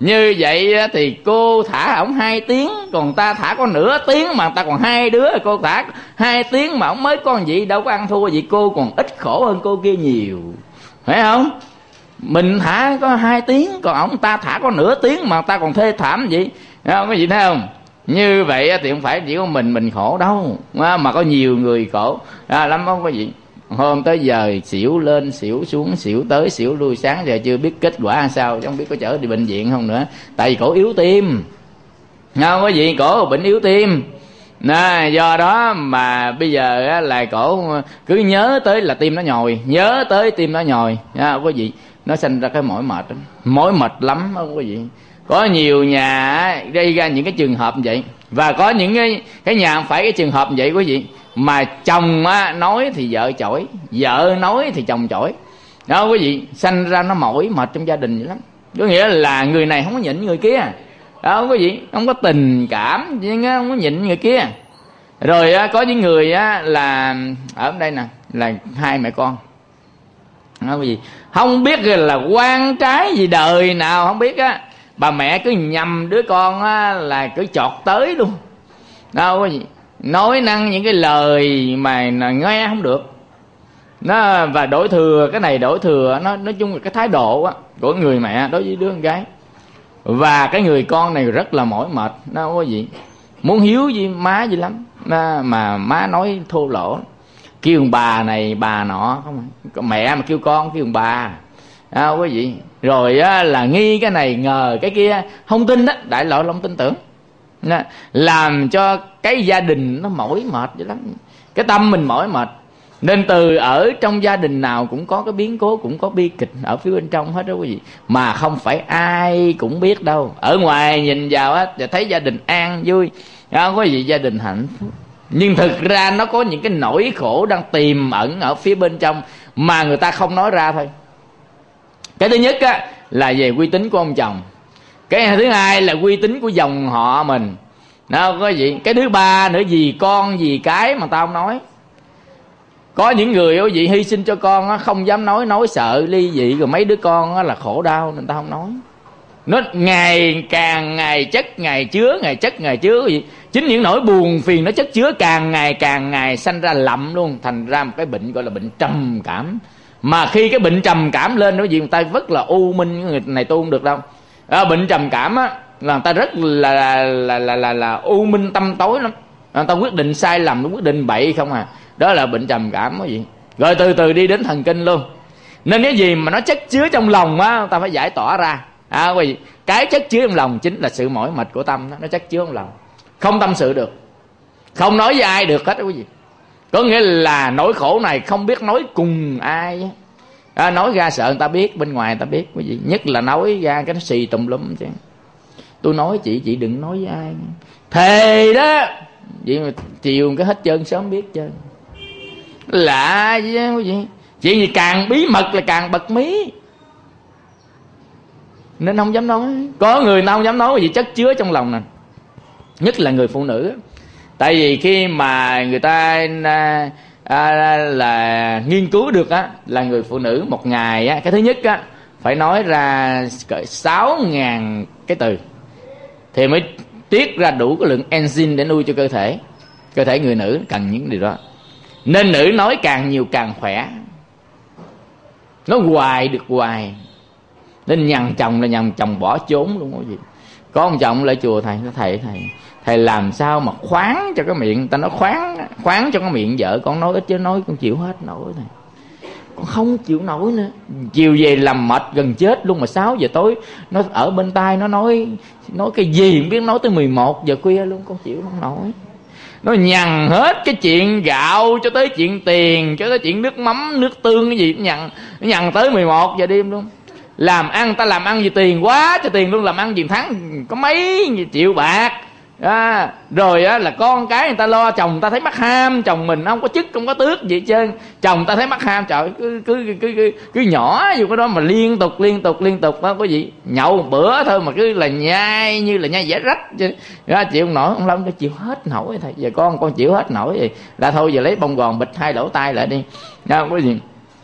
Như vậy thì cô thả ổng hai tiếng, còn ta thả có nửa tiếng mà ta còn hai đứa. Cô thả hai tiếng mà ổng mới con gì, đâu có ăn thua gì, cô còn ít khổ hơn cô kia nhiều, phải không? Mình thả có hai tiếng, còn ổng ta thả có nửa tiếng mà ta còn thê thảm gì, không có gì thấy không? Như vậy thì không phải chỉ có mình mình khổ đâu, mà có nhiều người khổ à, lắm, không có gì. Hôm tới giờ xỉu lên xỉu xuống, xỉu tới xỉu lui, sáng giờ chưa biết kết quả sao, chứ không biết có chở đi bệnh viện không nữa. Tại vì cổ yếu tim, không có gì, cổ bệnh yếu tim nè, do đó mà bây giờ là cổ cứ nhớ tới là tim nó nhồi, nhớ tới tim nó nhồi, không có gì, nó sinh ra cái mỏi mệt, mỏi mệt lắm, không có gì. Có nhiều nhà gây ra những cái trường hợp như vậy, và có những cái cái nhà không phải cái trường hợp như vậy quý vị, mà chồng á, nói thì vợ chổi, vợ nói thì chồng chổi, đó quý vị, sanh ra nó mỏi mệt trong gia đình vậy lắm. Có nghĩa là người này không có nhịn người kia, đó không có gì, không có tình cảm, không có nhịn người kia. Rồi á, có những người á, là ở đây nè, là hai mẹ con, đó quý vị, không biết là quan trái gì đời nào không biết á, bà mẹ cứ nhầm đứa con á, là cứ chọt tới luôn, đâu có gì, nói năng những cái lời mà nghe không được nó, và đổi thừa cái này đổi thừa nó, nói chung là cái thái độ á, của người mẹ đối với đứa con gái. Và cái người con này rất là mỏi mệt, nó không có gì, muốn hiếu với má gì lắm, nó, mà má nói thô lỗ, kêu bà này bà nọ không, mẹ mà kêu con kêu bà, không có gì. Rồi á, là nghi cái này ngờ cái kia, không tin đó, đại loại không tin tưởng, làm cho cái gia đình nó mỏi mệt vậy lắm, cái tâm mình mỏi mệt. Nên từ ở trong gia đình nào cũng có cái biến cố, cũng có bi kịch ở phía bên trong hết đó quý vị, mà không phải ai cũng biết đâu. Ở ngoài nhìn vào á thì thấy gia đình an vui, không có gì, gia đình hạnh phúc, nhưng thực ra nó có những cái nỗi khổ đang tiềm ẩn ở phía bên trong mà người ta không nói ra thôi. Cái thứ nhất á, là về uy tín của ông chồng. Cái thứ hai là uy tín của dòng họ mình, đâu có gì. Cái thứ ba nữa, gì con gì cái mà tao không nói. Có những người quý vị hy sinh cho con á, không dám nói, nói sợ ly dị, rồi mấy đứa con á là khổ đau nên tao không nói. Nó ngày càng ngày chất ngày chứa, ngày chất ngày chứa gì. Chính những nỗi buồn phiền nó chất chứa càng ngày càng ngày sanh ra lậm luôn, thành ra một cái bệnh gọi là bệnh trầm cảm. Mà khi cái bệnh trầm cảm lên đó gì, người ta rất là u minh, người này tu không được đâu. À, bệnh trầm cảm á là người ta rất là là là là, là, là u minh tâm tối lắm. Người ta quyết định sai lầm, nó quyết định bậy không à. Đó là bệnh trầm cảm đó gì. Rồi từ từ đi đến thần kinh luôn. Nên cái gì mà nó chất chứa trong lòng á, người ta phải giải tỏa ra. À, quý vị, cái chất chứa trong lòng chính là sự mỏi mệt của tâm đó, nó chất chứa trong lòng. Không tâm sự được, không nói với ai được hết đó quý vị. Có nghĩa là nỗi khổ này không biết nói cùng ai. À, nói ra sợ người ta biết, bên ngoài người ta biết quý vị. Nhất là nói ra cái nó xì tùm lum chứ. Tôi nói chị, chị đừng nói với ai. Thề đó. Vậy mà chiều cái hết trơn, sớm biết trơn. Lạ chứ quý vị. Chuyện gì càng bí mật là càng bật mí, nên không dám nói. Có người nào không dám nói vì chất chứa trong lòng nè. Nhất là người phụ nữ. Tại vì khi mà người ta à, à, là nghiên cứu được á, là người phụ nữ một ngày á, cái thứ nhất á phải nói ra sáu ngàn cái từ thì mới tiết ra đủ cái lượng enzyme để nuôi cho cơ thể. Cơ thể người nữ cần những điều đó. Nên nữ nói càng nhiều càng khỏe, nói hoài được hoài. Nên nhằn chồng là nhằn chồng bỏ trốn luôn có gì. Có ông chồng lại chùa thầy, thầy thầy thầy làm sao mà khoáng cho cái miệng, ta nói khoáng khoáng cho cái miệng vợ con nói ít chứ nói con chịu hết nổi này, con không chịu nổi nữa. Chiều về làm mệt gần chết luôn, mà sáu giờ tối nó ở bên tai nó nói nói cái gì không biết, nói tới mười một giờ khuya luôn, con chịu không nổi. Nó nhằn hết cái chuyện gạo cho tới chuyện tiền, cho tới chuyện nước mắm nước tương cái gì, nó nhằn nó nhằn tới mười một giờ đêm luôn. Làm ăn ta làm ăn gì tiền quá cho tiền luôn, làm ăn gì tháng có mấy triệu bạc à, rồi á là con cái người ta lo, chồng ta thấy mắc ham, chồng mình không có chức không có tước gì hết trơn, chồng ta thấy mắc ham, trời cứ cứ cứ cứ, cứ nhỏ vô cái đó mà liên tục liên tục liên tục đó, có gì nhậu một bữa thôi mà cứ là nhai như là nhai dẻ rách chứ ra chịu không nổi. Ông Long nó chịu hết nổi thầy, giờ con con chịu hết nổi thì là thôi giờ lấy bông gòn bịch hai lỗ tai lại đi, không có gì.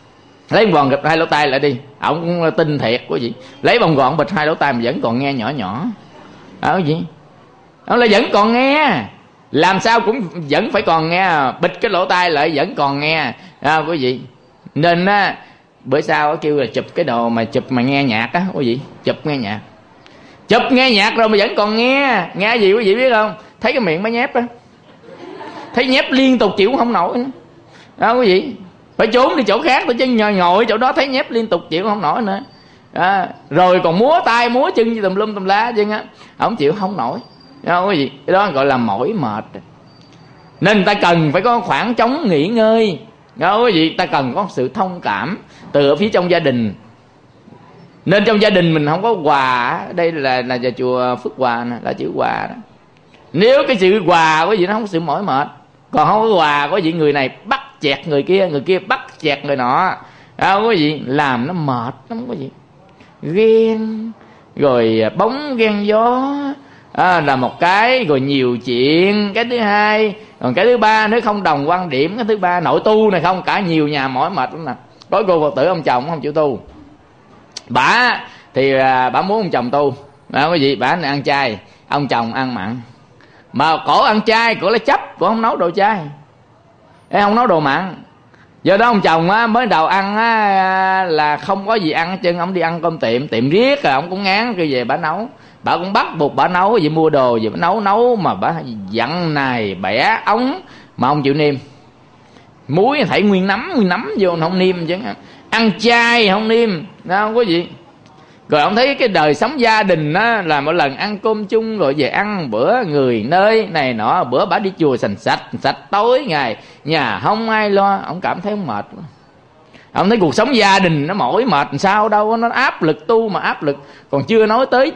lấy vòng gập hai lỗ tai lại đi, ổng cũng tin thiệt quý vị. Lấy vòng gọn bịch hai lỗ tai mà vẫn còn nghe nhỏ nhỏ. Đó quý vị, ông là vẫn còn nghe, làm sao cũng vẫn phải còn nghe, bịch cái lỗ tai lại vẫn còn nghe. À, quý vị, nên á bữa sau kêu là chụp cái đồ mà chụp mà nghe nhạc á quý vị, chụp nghe nhạc, chụp nghe nhạc rồi mà vẫn còn nghe. Nghe gì quý vị biết không? Thấy cái miệng mới nhép á, thấy nhép liên tục chịu không nổi nữa. Đó quý vị, phải trốn đi chỗ khác, chứ ngồi chỗ đó thấy nhép liên tục chịu không nổi nữa. À, rồi còn múa tay múa chân như tùm lum tùm lá chứ á, không chịu không nổi. Đó quý vị, cái đó gọi là mỏi mệt. Nên người ta cần phải có khoảng trống nghỉ ngơi. Đó quý vị, ta cần có sự thông cảm từ ở phía trong gia đình. Nên trong gia đình mình không có quà. Đây là là nhà chùa Phước Hòa nè, là chữ quà đó. Nếu cái sự quà quý vị nó không có sự mỏi mệt. Còn không có quà quý vị, người này bắt chẹt người kia, người kia bắt chẹt người nọ. Đó quý vị, làm nó mệt lắm quý vị. Ghen rồi bóng ghen gió à, là một cái, rồi nhiều chuyện cái thứ hai. Còn cái thứ ba, nếu không đồng quan điểm, cái thứ ba nội tu này không, cả nhiều nhà mỏi mệt lắm nè. Có cô Phật tử ông chồng không chịu tu, bả thì bả muốn ông chồng tu. Đó quý vị, bả này ăn chay, ông chồng ăn mặn. Mà cổ ăn chay, cổ lấy chấp, cổ không nấu đồ chay, không nấu đồ mặn. Do đó ông chồng á, mới đầu ăn á, là không có gì ăn hết trơn. Ông đi ăn cơm tiệm, tiệm riết rồi ông cũng ngán, kêu về bả nấu. Bà cũng bắt buộc bà nấu, vậy mua đồ gì bà nấu nấu mà bà dặn này bẻ ống mà ông chịu niêm. Muối thảy nguyên nắm nguyên nắm vô không niêm chứ. Ăn chay không niêm, đâu có gì. Rồi ông thấy cái đời sống gia đình á, là mỗi lần ăn cơm chung rồi về ăn bữa người nơi này nọ, bữa bà đi chùa sành sạch sạch tối ngày, nhà không ai lo, ông cảm thấy ông mệt. Ông thấy cuộc sống gia đình nó mỏi mệt sao đâu, nó áp lực tu mà áp lực. Còn chưa nói tới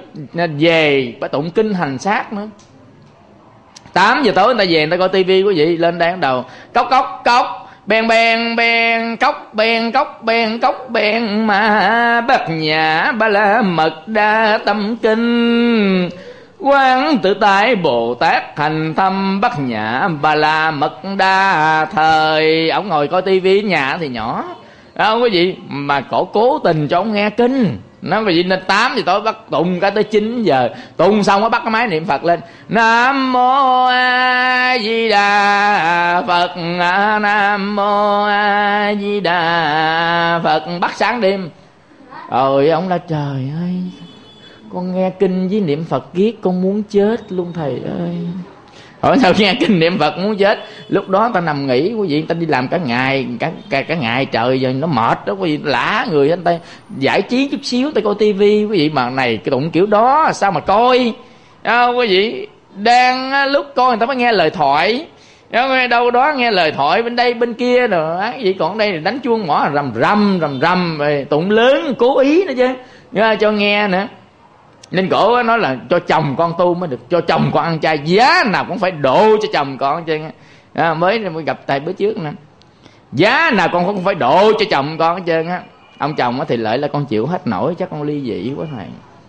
về phải tụng kinh hành sát nữa. Tám giờ tối người ta về, người ta coi tivi quý vị, lên đây bắt đầu cốc cốc cốc bèn bèn bèn cốc bèn cốc bèn cốc bèn mà bát nhã ba la mật đa tâm kinh quán tự tại Bồ Tát hành thâm bát nhã ba la mật đa. Thời ông ngồi coi tivi nhà thì nhỏ đó quý vị, mà cổ cố tình cho ông nghe kinh. Nó quý vị, nên tám giờ tối bắt tụng cả tới chín giờ. Tụng xong nó bắt cái máy niệm Phật lên, Nam Mô A Di Đà Phật, Nam Mô A Di Đà Phật, bắt sáng đêm. Rồi ông là trời ơi, con nghe kinh với niệm Phật ghét con muốn chết luôn thầy ơi. Hỏi sao nghe kinh niệm Phật muốn chết. Lúc đó ta nằm nghỉ quý vị, ta đi làm cả ngày cả cả, cả ngày trời, giờ nó mệt đó quý vị, lả người anh ta giải trí chút xíu, ta coi tivi quý vị. Mà này cái tụng kiểu đó sao mà coi đó, quý vị. Đang lúc coi người ta mới nghe lời thoại đó, đâu đó nghe lời thoại bên đây bên kia rồi á vậy. Còn đây là đánh chuông mỏ rầm rầm rầm rầm, tụng lớn cố ý nữa chứ cho nghe nữa. Nên cổ nói là cho chồng con tu mới được, cho chồng con ăn chay, giá nào cũng phải độ cho chồng con chứ. À, mới mới gặp thầy bữa trước nè, giá nào con cũng phải độ cho chồng con hết trơn á. Ông chồng thì lợi là con chịu hết nổi, chắc con ly dị quá thầy.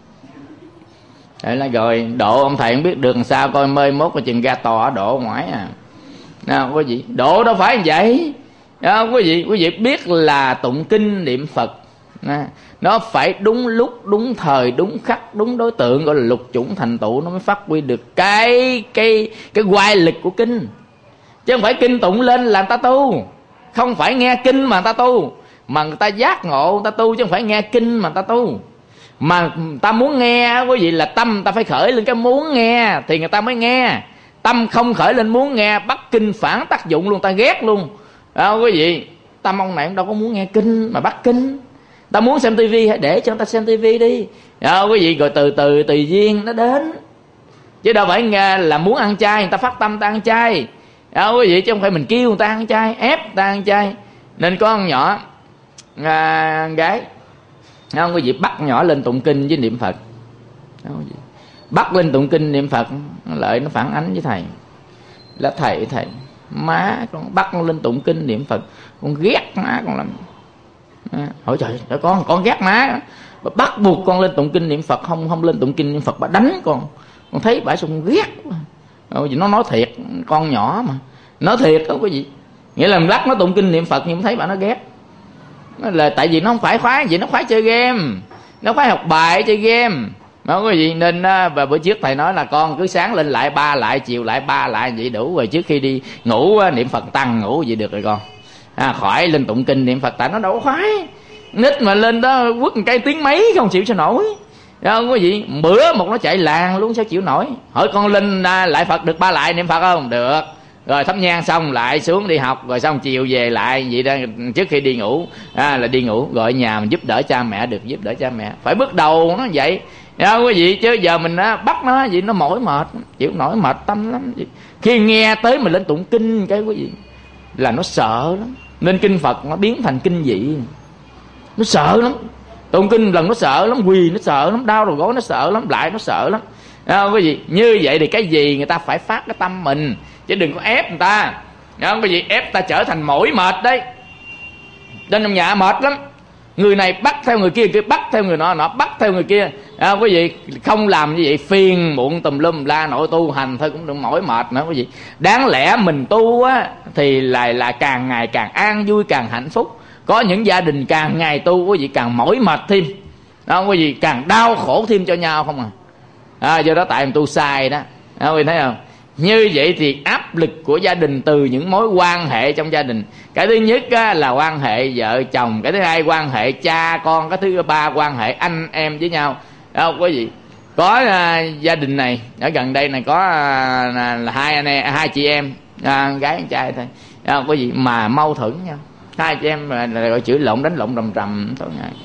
Vậy là rồi độ ông thầy không biết được làm sao, coi mơi mốt coi chừng ra tòa độ ngoài à. Nào quý vị, độ đâu phải như vậy. Đó, quý vị, quý vị biết là tụng kinh niệm Phật à, nó phải đúng lúc, đúng thời, đúng khắc, đúng đối tượng, gọi là lục chủng thành tựu, nó mới phát huy được cái cái cái oai lực của kinh. Chứ không phải kinh tụng lên là người ta tu, không phải nghe kinh mà người ta tu, mà người ta giác ngộ người ta tu, chứ không phải nghe kinh mà người ta tu. Mà ta muốn nghe quý vị là tâm ta phải khởi lên cái muốn nghe thì người ta mới nghe. Tâm không khởi lên muốn nghe, bắt kinh phản tác dụng luôn, ta ghét luôn đó quý vị. Tâm ông này đâu có muốn nghe kinh mà bắt kinh. Ta muốn xem tivi hãy để cho người ta xem tivi đi đó quý vị, rồi từ từ tùy duyên nó đến. Chứ đâu phải nghe là muốn ăn chay người ta phát tâm ta ăn chay đó quý vị, chứ không phải mình kêu người ta ăn chay, ép người ta ăn chay. Nên có con nhỏ à, gái không quý vị, bắt nhỏ lên tụng kinh với niệm Phật đó, quý vị. Bắt lên tụng kinh niệm Phật lợi nó phản ánh với thầy là thầy thầy má con bắt con lên tụng kinh niệm Phật, con ghét má con lắm. À, hỏi trời, trời con con ghét má, bắt buộc con lên tụng kinh niệm Phật, không không lên tụng kinh niệm Phật bà đánh con. Con thấy bà sao con ghét. À, nó nói thiệt, con nhỏ mà nói thiệt đó quý vị, nghĩa là lắc nó tụng kinh niệm Phật nhưng thấy bà nó ghét. là tại vì nó không phải khoái gì, nó khoái chơi game, nó khoái học bài chơi game. Không có gì nên và bữa trước thầy nói là con cứ sáng lên lại ba lại, chiều lại ba lại vậy đủ rồi, trước khi đi ngủ niệm Phật tăng ngủ vậy được rồi con. À, khỏi lên tụng kinh niệm Phật, tại nó đâu có khoái. Nít mà lên đó quất một cái tiếng mấy không chịu cho nổi. Không có gì, bữa một nó chạy làng luôn sao chịu nổi. Hỏi con lên à, lại Phật được ba lại niệm Phật không? Được. Rồi thắp nhang xong lại xuống đi học, rồi xong chiều về lại vậy đó, trước khi đi ngủ à, là đi ngủ. Rồi ở nhà mình giúp đỡ cha mẹ được giúp đỡ cha mẹ. Phải bước đầu nó vậy. Không có gì chứ giờ mình á, bắt nó gì nó mỏi mệt, chịu nổi mệt tâm lắm. Khi nghe tới mình lên tụng kinh cái quý vị là nó sợ lắm. Nên kinh Phật nó biến thành kinh dị, nó sợ lắm. Tụng kinh lần nó sợ lắm, quỳ nó sợ lắm, đau đầu gối nó sợ lắm, lại nó sợ lắm. Không có gì. Như vậy thì cái gì người ta phải phát cái tâm mình, chứ đừng có ép người ta. Không có gì, ép ta trở thành mỏi mệt đấy. Trên trong nhà mệt lắm, người này bắt theo người kia, kia bắt theo người nọ, nọ bắt theo người kia. À, quý vị không làm như vậy phiền muộn tùm lum la, nội tu hành thôi cũng đừng mỏi mệt nữa quý vị. Đáng lẽ mình tu á thì lại là càng ngày càng an vui, càng hạnh phúc. Có những gia đình càng ngày tu quý vị càng mỏi mệt thêm, đó quý vị, càng đau khổ thêm cho nhau không à. À do đó tại mình tu sai đó, đó quý vị thấy không? Như vậy thì áp lực của gia đình từ những mối quan hệ trong gia đình. Cái thứ nhất á, là quan hệ vợ chồng. Cái thứ hai quan hệ cha con. Cái thứ ba quan hệ anh em với nhau. Đó quý vị. Có uh, gia đình này ở gần đây này có uh, là hai anh em, hai chị em, uh, gái anh trai thôi. Đó quý vị, mà mâu thuẫn nhau. Hai chị em là, là gọi chửi lộn đánh lộn rầm rầm tối ngày,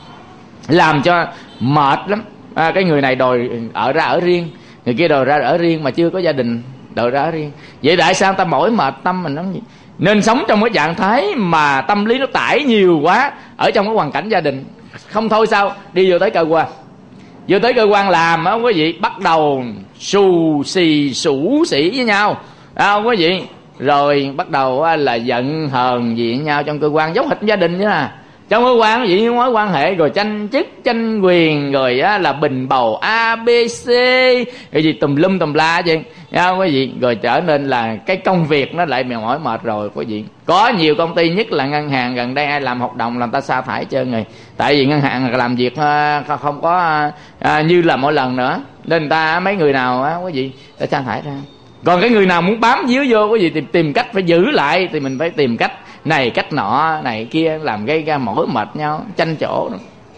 làm cho mệt lắm. À, cái người này đòi ở ra ở riêng, người kia đòi ra ở riêng mà chưa có gia đình, đòi ra ở riêng. Vậy tại sao ta mỏi mệt tâm mình lắm vậy? Nên sống trong cái trạng thái mà tâm lý nó tải nhiều quá ở trong cái hoàn cảnh gia đình. Không thôi sao đi vô tới cơ quan, vô tới cơ quan làm á quý vị, bắt đầu xù xì sủ xỉ với nhau, không quý vị, rồi bắt đầu là giận hờn gì với nhau trong cơ quan, giống hệt gia đình chứ à. Trong cơ quan gì những mối quan hệ, rồi tranh chức tranh quyền, rồi á, là bình bầu a bê xê, cái gì tùm lum tùm la chứ, không quý vị. Rồi trở nên là cái công việc nó lại mỏi mệt rồi quý vị. Có nhiều công ty, nhất là ngân hàng, gần đây ai làm hợp đồng làm ta sa thải trơn rồi. Tại vì ngân hàng làm việc không có à, như là mỗi lần nữa, nên người ta mấy người nào á quý vị ta sa thải ra. Còn cái người nào muốn bám víu vô quý vị, tìm tìm cách phải giữ lại thì mình phải tìm cách này cách nọ này kia, làm gây ra mỏi mệt nhau, tranh chỗ đó.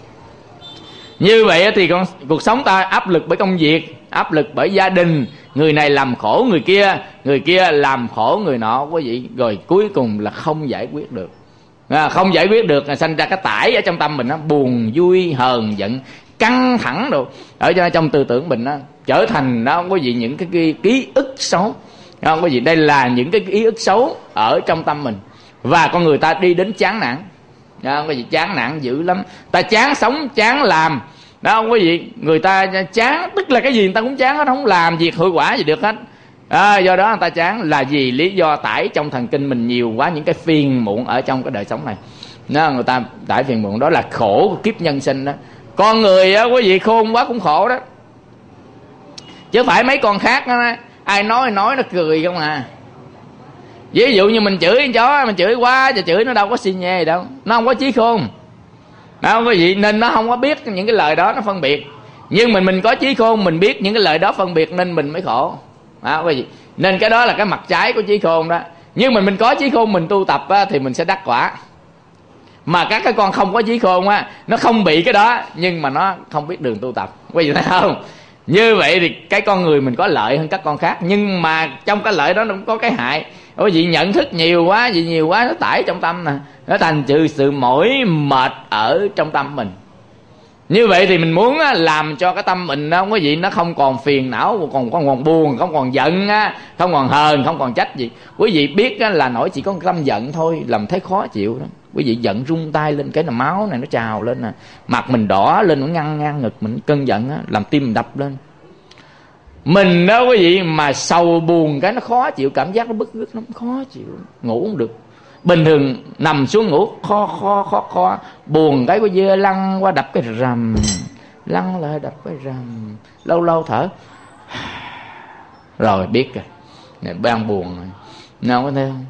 Như vậy thì con cuộc sống ta áp lực bởi công việc, áp lực bởi gia đình, người này làm khổ người kia, người kia làm khổ người nọ quý vị, rồi cuối cùng là không giải quyết được. À, không giải quyết được là sanh ra cái tải ở trong tâm mình, nó buồn vui hờn giận căng thẳng đồ ở trong tư tưởng mình, nó trở thành đó quý vị những cái ký, ký ức xấu. Không quý vị, đây là những cái ký ức xấu ở trong tâm mình, và con người ta đi đến chán nản. Đó quý vị, chán nản dữ lắm, ta chán sống chán làm. Đó quý vị, người ta chán tức là cái gì người ta cũng chán hết, không làm việc hiệu quả gì được hết. À, do đó người ta chán là vì lý do tải trong thần kinh mình nhiều quá những cái phiền muộn ở trong cái đời sống này. Đó, người ta tải phiền muộn, đó là khổ của kiếp nhân sinh đó. Con người á quý vị khôn quá cũng khổ đó, chứ phải mấy con khác đó, ai nói nói nó cười không à. Ví dụ như mình chửi con chó, mình chửi quá và chửi nó đâu có xi nhê gì đâu, nó không có trí khôn, không quý vị, nên nó không có biết những cái lời đó nó phân biệt. Nhưng mình mình có trí khôn, mình biết những cái lời đó phân biệt nên mình mới khổ. Đó quý vị, nên cái đó là cái mặt trái của trí khôn đó. Nhưng mình mình có trí khôn, mình tu tập á, thì mình sẽ đắc quả. Mà các cái con không có trí khôn á, nó không bị cái đó nhưng mà nó không biết đường tu tập, quý vị thấy không? Như vậy thì cái con người mình có lợi hơn các con khác, nhưng mà trong cái lợi đó nó cũng có cái hại. Quý vị nhận thức nhiều quá, gì nhiều quá nó tải trong tâm nè, nó thành trừ sự mỏi mệt ở trong tâm mình. Như vậy thì mình muốn làm cho cái tâm mình đó quý vị, nó không còn phiền não, còn còn, còn buồn, không còn giận, không còn hờn, không còn trách gì. Quý vị biết là nổi chỉ có tâm giận thôi làm thấy khó chịu đó. Quý vị giận rung tay lên cái là máu này nó trào lên nè, mặt mình đỏ lên, nó ngăn ngang ngực mình, cơn giận á, làm tim mình đập lên. Mình đó quý vị mà sầu buồn cái nó khó chịu, cảm giác nó bức rứt lắm, khó chịu, ngủ không được. Bình thường nằm xuống ngủ kho kho kho kho, buồn cái có dưa lăn qua đập cái rầm, lăn lại đập cái rầm, lâu lâu thở rồi biết rồi, này đang buồn rồi, nào có thấy không?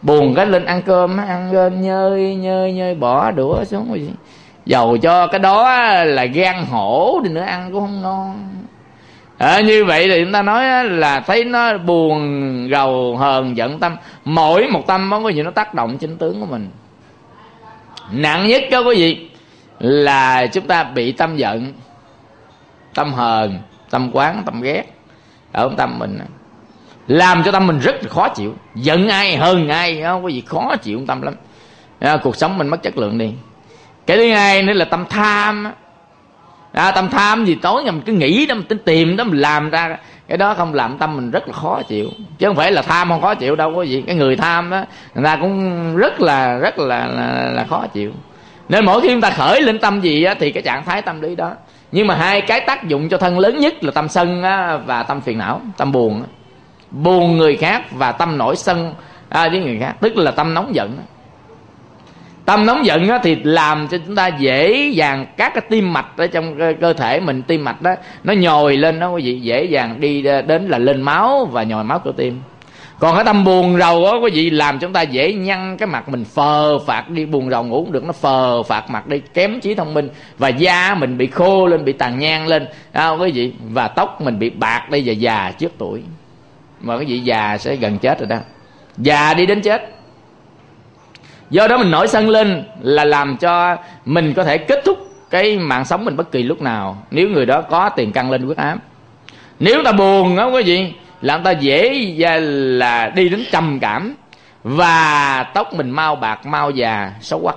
Buồn cái lên ăn cơm, ăn cơm nhơi nhơi nhơi bỏ đũa xuống cái gì. Dầu cho cái đó là gan hổ đi nữa ăn cũng không ngon. À, như vậy thì chúng ta nói là thấy nó buồn, rầu, hờn, giận tâm. Mỗi một tâm có gì nó tác động trên tướng của mình. Nặng nhất đó quý vị là chúng ta bị tâm giận, tâm hờn, tâm quán, tâm ghét ở tâm mình, làm cho tâm mình rất là khó chịu. Giận ai, hờn ai, không có gì khó chịu tâm lắm. À, cuộc sống mình mất chất lượng đi. Cái thứ hai nữa là tâm tham. À, tâm tham gì tối ngày mình cứ nghĩ đó, mình tính tìm đó, mình làm ra cái đó không làm tâm mình rất là khó chịu. Chứ không phải là tham không khó chịu đâu có gì. Cái người tham đó người ta cũng rất là rất là là, là khó chịu. Nên mỗi khi chúng ta khởi lên tâm gì á, thì cái trạng thái tâm lý đó. Nhưng mà hai cái tác dụng cho thân lớn nhất là tâm sân á, và tâm phiền não, tâm buồn á. Buồn người khác và tâm nổi sân à, với người khác, tức là tâm nóng giận á. Tâm nóng giận á, thì làm cho chúng ta dễ dàng các cái tim mạch ở trong cơ thể mình, tim mạch đó nó nhồi lên đó quý vị, dễ dàng đi đến là lên máu và nhồi máu cơ tim. Còn cái tâm buồn rầu á quý vị, làm chúng ta dễ nhăn cái mặt mình, phờ phạc đi, buồn rầu ngủ không được, nó phờ phạc mặt đi, kém trí thông minh, và da mình bị khô lên, bị tàn nhang lên à, quý vị, và tóc mình bị bạc đi và già trước tuổi. Mà cái vị già sẽ gần chết rồi đó, già đi đến chết. Do đó mình nổi sân lên là làm cho mình có thể kết thúc cái mạng sống mình bất kỳ lúc nào, nếu người đó có tiền căn lên huyết áp. Nếu ta buồn đó quý vị, làm ta dễ là đi đến trầm cảm, và tóc mình mau bạc, mau già, xấu quắc.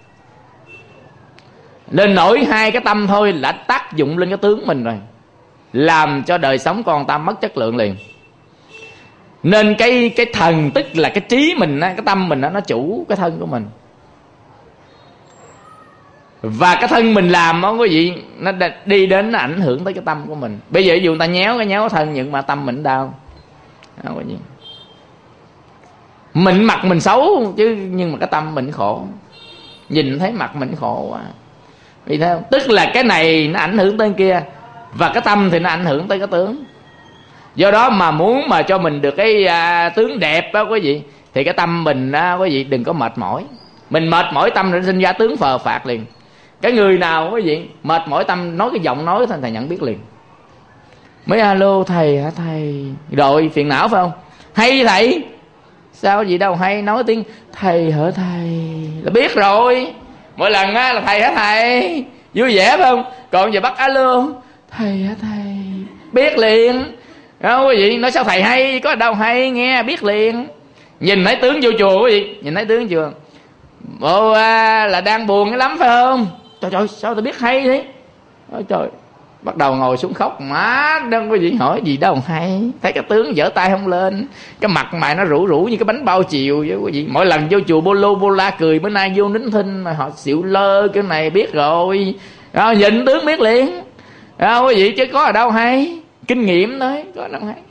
Nên nổi hai cái tâm thôi là tác dụng lên cái tướng mình rồi, làm cho đời sống con ta mất chất lượng liền. Nên cái cái thần, tức là cái trí mình, cái tâm mình nó chủ cái thân của mình. Và cái thân mình làm đó quý vị, nó đi đến, nó ảnh hưởng tới cái tâm của mình. Bây giờ ví dụ người ta nhéo cái nhéo thân, nhưng mà tâm mình đau. Đó, quý vị. Mình mặt mình xấu chứ, nhưng mà cái tâm mình khổ. Nhìn thấy mặt mình khổ quá. Vì thế, tức là cái này nó ảnh hưởng tới cái kia, và cái tâm thì nó ảnh hưởng tới cái tướng. Do đó mà muốn mà cho mình được cái à, tướng đẹp đó quý vị, thì cái tâm mình á quý vị đừng có mệt mỏi. Mình mệt mỏi tâm nó sinh ra tướng phờ phạc liền. Cái người nào quý vị mệt mỏi tâm, nói cái giọng nói thôi thầy nhận biết liền. Mới alo thầy hả thầy, rồi phiền não phải không? Hay thầy, sao gì đâu hay, nói tiếng thầy hả thầy là biết rồi. Mỗi lần á là thầy hả thầy, vui vẻ phải không? Còn giờ bắt alo thầy hả thầy, biết liền. Đó quý vị, nói sao thầy hay, có đâu hay, nghe biết liền. Nhìn thấy tướng vô chùa quý vị, nhìn thấy tướng chùa, bộ à, là đang buồn cái lắm phải không? Trời trời, sao tôi biết hay thế? Ôi trời, bắt đầu ngồi xuống khóc. Má đơn quý vị hỏi gì đâu hay, thấy cái tướng giở tay không lên, cái mặt mày nó rũ rũ như cái bánh bao chiều vậy quý vị. Mỗi lần vô chùa bô lô bô la cười, bữa nay vô nín thinh mà họ xịu lơ cái này biết rồi. Đó, nhìn tướng biết liền. Đó quý vị, chứ có ở đâu hay, kinh nghiệm thôi, có đâu hay.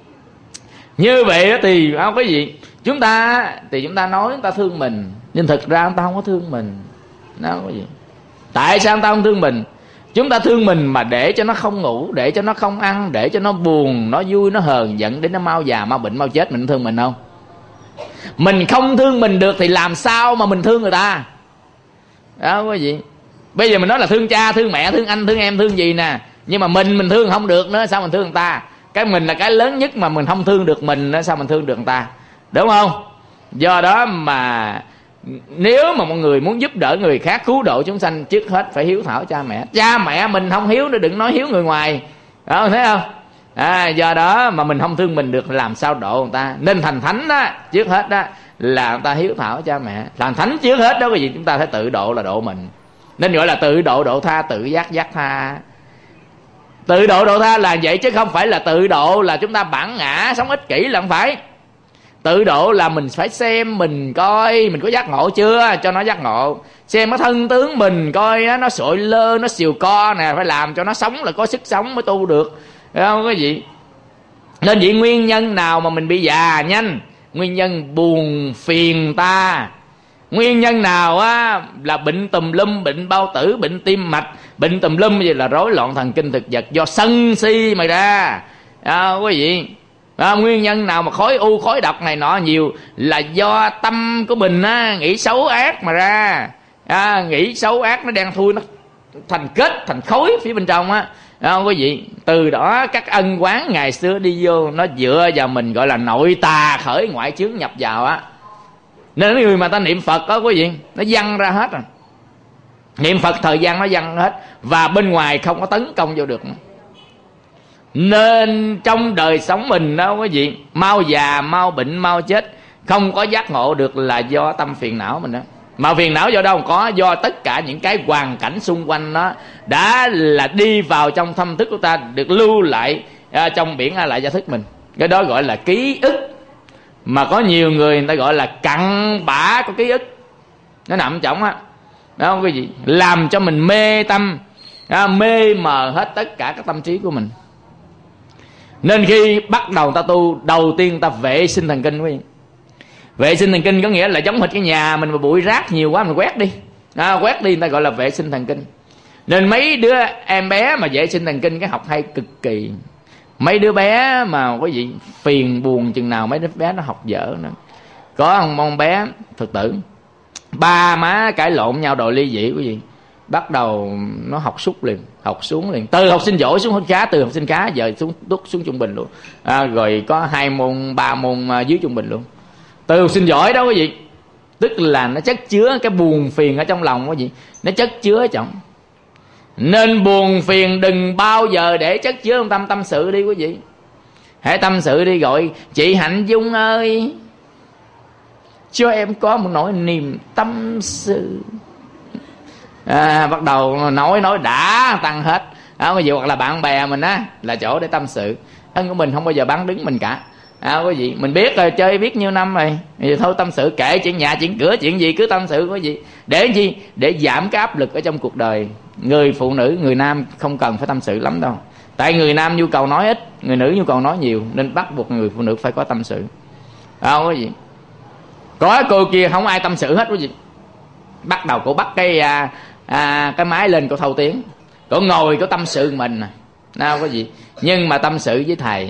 Như vậy thì không có gì, chúng ta thì chúng ta nói chúng ta thương mình, nhưng thực ra chúng ta không có thương mình. Nó không có gì. Tại sao chúng ta không thương mình? Chúng ta thương mình mà để cho nó không ngủ, để cho nó không ăn, để cho nó buồn, nó vui, nó hờn giận, để nó mau già, mau bệnh, mau chết, mình thương mình không? Mình không thương mình được thì làm sao mà mình thương người ta? Đó quý vị. Bây giờ mình nói là thương cha, thương mẹ, thương anh, thương em, thương gì nè, nhưng mà mình mình thương không được nữa, sao mình thương người ta? Cái mình là cái lớn nhất mà mình không thương được mình nữa, sao mình thương được người ta? Đúng không? Do đó mà nếu mà mọi người muốn giúp đỡ người khác, cứu độ chúng sanh, trước hết phải hiếu thảo cha mẹ. Cha mẹ mình không hiếu nữa, đừng nói hiếu người ngoài. Đó, thấy không? À, do đó mà mình không thương mình được, làm sao độ người ta? Nên thành thánh đó, trước hết đó là người ta hiếu thảo cha mẹ. Thành thánh trước hết đó, cái gì chúng ta phải tự độ là độ mình. Nên gọi là tự độ độ tha, tự giác giác tha. Tự độ độ tha là vậy, chứ không phải là tự độ là chúng ta bản ngã sống ích kỷ, là không phải. Tự độ là mình phải xem mình coi mình có giác ngộ chưa, cho nó giác ngộ. Xem cái thân tướng mình coi nó sội lơ, nó xìu co nè, phải làm cho nó sống là có sức sống mới tu được. Thấy không cái gì? Nên vậy nguyên nhân nào mà mình bị già nhanh? Nguyên nhân buồn phiền ta. Nguyên nhân nào á là bệnh tùm lum, bệnh bao tử, bệnh tim mạch, bệnh tùm lum, vậy là rối loạn thần kinh thực vật do sân si mà ra. À, quý vị, À, nguyên nhân nào mà khối u khối độc này nọ nhiều là do tâm của mình á, nghĩ xấu ác mà ra. À, nghĩ xấu ác nó đen thui, nó thành kết thành khối phía bên trong á. À, quý vị, từ đó các ân oán ngày xưa đi vô, nó dựa vào mình, gọi là nội tà khởi ngoại chướng nhập vào á. Nên cái người mà ta niệm Phật đó quý vị, nó văng ra hết rồi. Niệm Phật thời gian nó văng hết, và bên ngoài không có tấn công vô được nữa. Nên trong đời sống mình đó quý vị, mau già, mau bệnh, mau chết, không có giác ngộ được là do tâm phiền não mình đó. Mà phiền não do đâu có? Do tất cả những cái hoàn cảnh xung quanh nó đã là đi vào trong tâm thức của ta, được lưu lại à, trong biển A Lại Gia thức mình. Cái đó gọi là ký ức. Mà có nhiều người người ta gọi là cặn bã của ký ức, nó nằm trong á, đó không quý vị, làm cho mình mê tâm, à, mê mờ hết tất cả các tâm trí của mình. Nên khi bắt đầu ta tu, đầu tiên ta vệ sinh thần kinh quý vị. Vệ sinh thần kinh có nghĩa là giống hệt cái nhà mình mà bụi rác nhiều quá mình quét đi, à, quét đi người ta gọi là vệ sinh thần kinh. Nên mấy đứa em bé mà vệ sinh thần kinh cái học hay cực kỳ. Mấy đứa bé mà quý vị phiền buồn chừng nào mấy đứa bé nó học dở nữa. Có một con bé Phật tử, ba má cãi lộn nhau đòi ly dị quý vị, bắt đầu nó học sút liền, học xuống liền, từ học sinh giỏi xuống học khá, từ học sinh khá giờ xuống đút xuống trung bình luôn, à, rồi có hai môn ba môn dưới trung bình luôn, từ học sinh giỏi đó quý vị. Tức là nó chất chứa cái buồn phiền ở trong lòng quý vị, nó chất chứa ở trong. Nên buồn phiền đừng bao giờ để chất chứa trong tâm, tâm sự đi quý vị. Hãy tâm sự đi, gọi chị Hạnh Dung ơi, cho em có một nỗi niềm tâm sự. À, bắt đầu nói nói đã tăng hết. À, quý vị, hoặc là bạn bè mình á, là chỗ để tâm sự. Thân của mình không bao giờ bán đứng mình cả. À, quý vị, mình biết rồi, chơi biết nhiêu năm rồi, thì thôi tâm sự, kệ chuyện nhà chuyện cửa chuyện gì cứ tâm sự quý vị. Để gì? Để giảm cái áp lực ở trong cuộc đời. Người phụ nữ, người nam không cần phải tâm sự lắm đâu. Tại người nam nhu cầu nói ít, người nữ nhu cầu nói nhiều, nên bắt buộc người phụ nữ phải có tâm sự. À, quý vị, có cô kia không ai tâm sự hết quý vị. Bắt đầu cô bắt cái à, à, cái máy lên, cô thâu tiếng, cô ngồi cô tâm sự mình nè, nào quý vị. Nhưng mà tâm sự với thầy,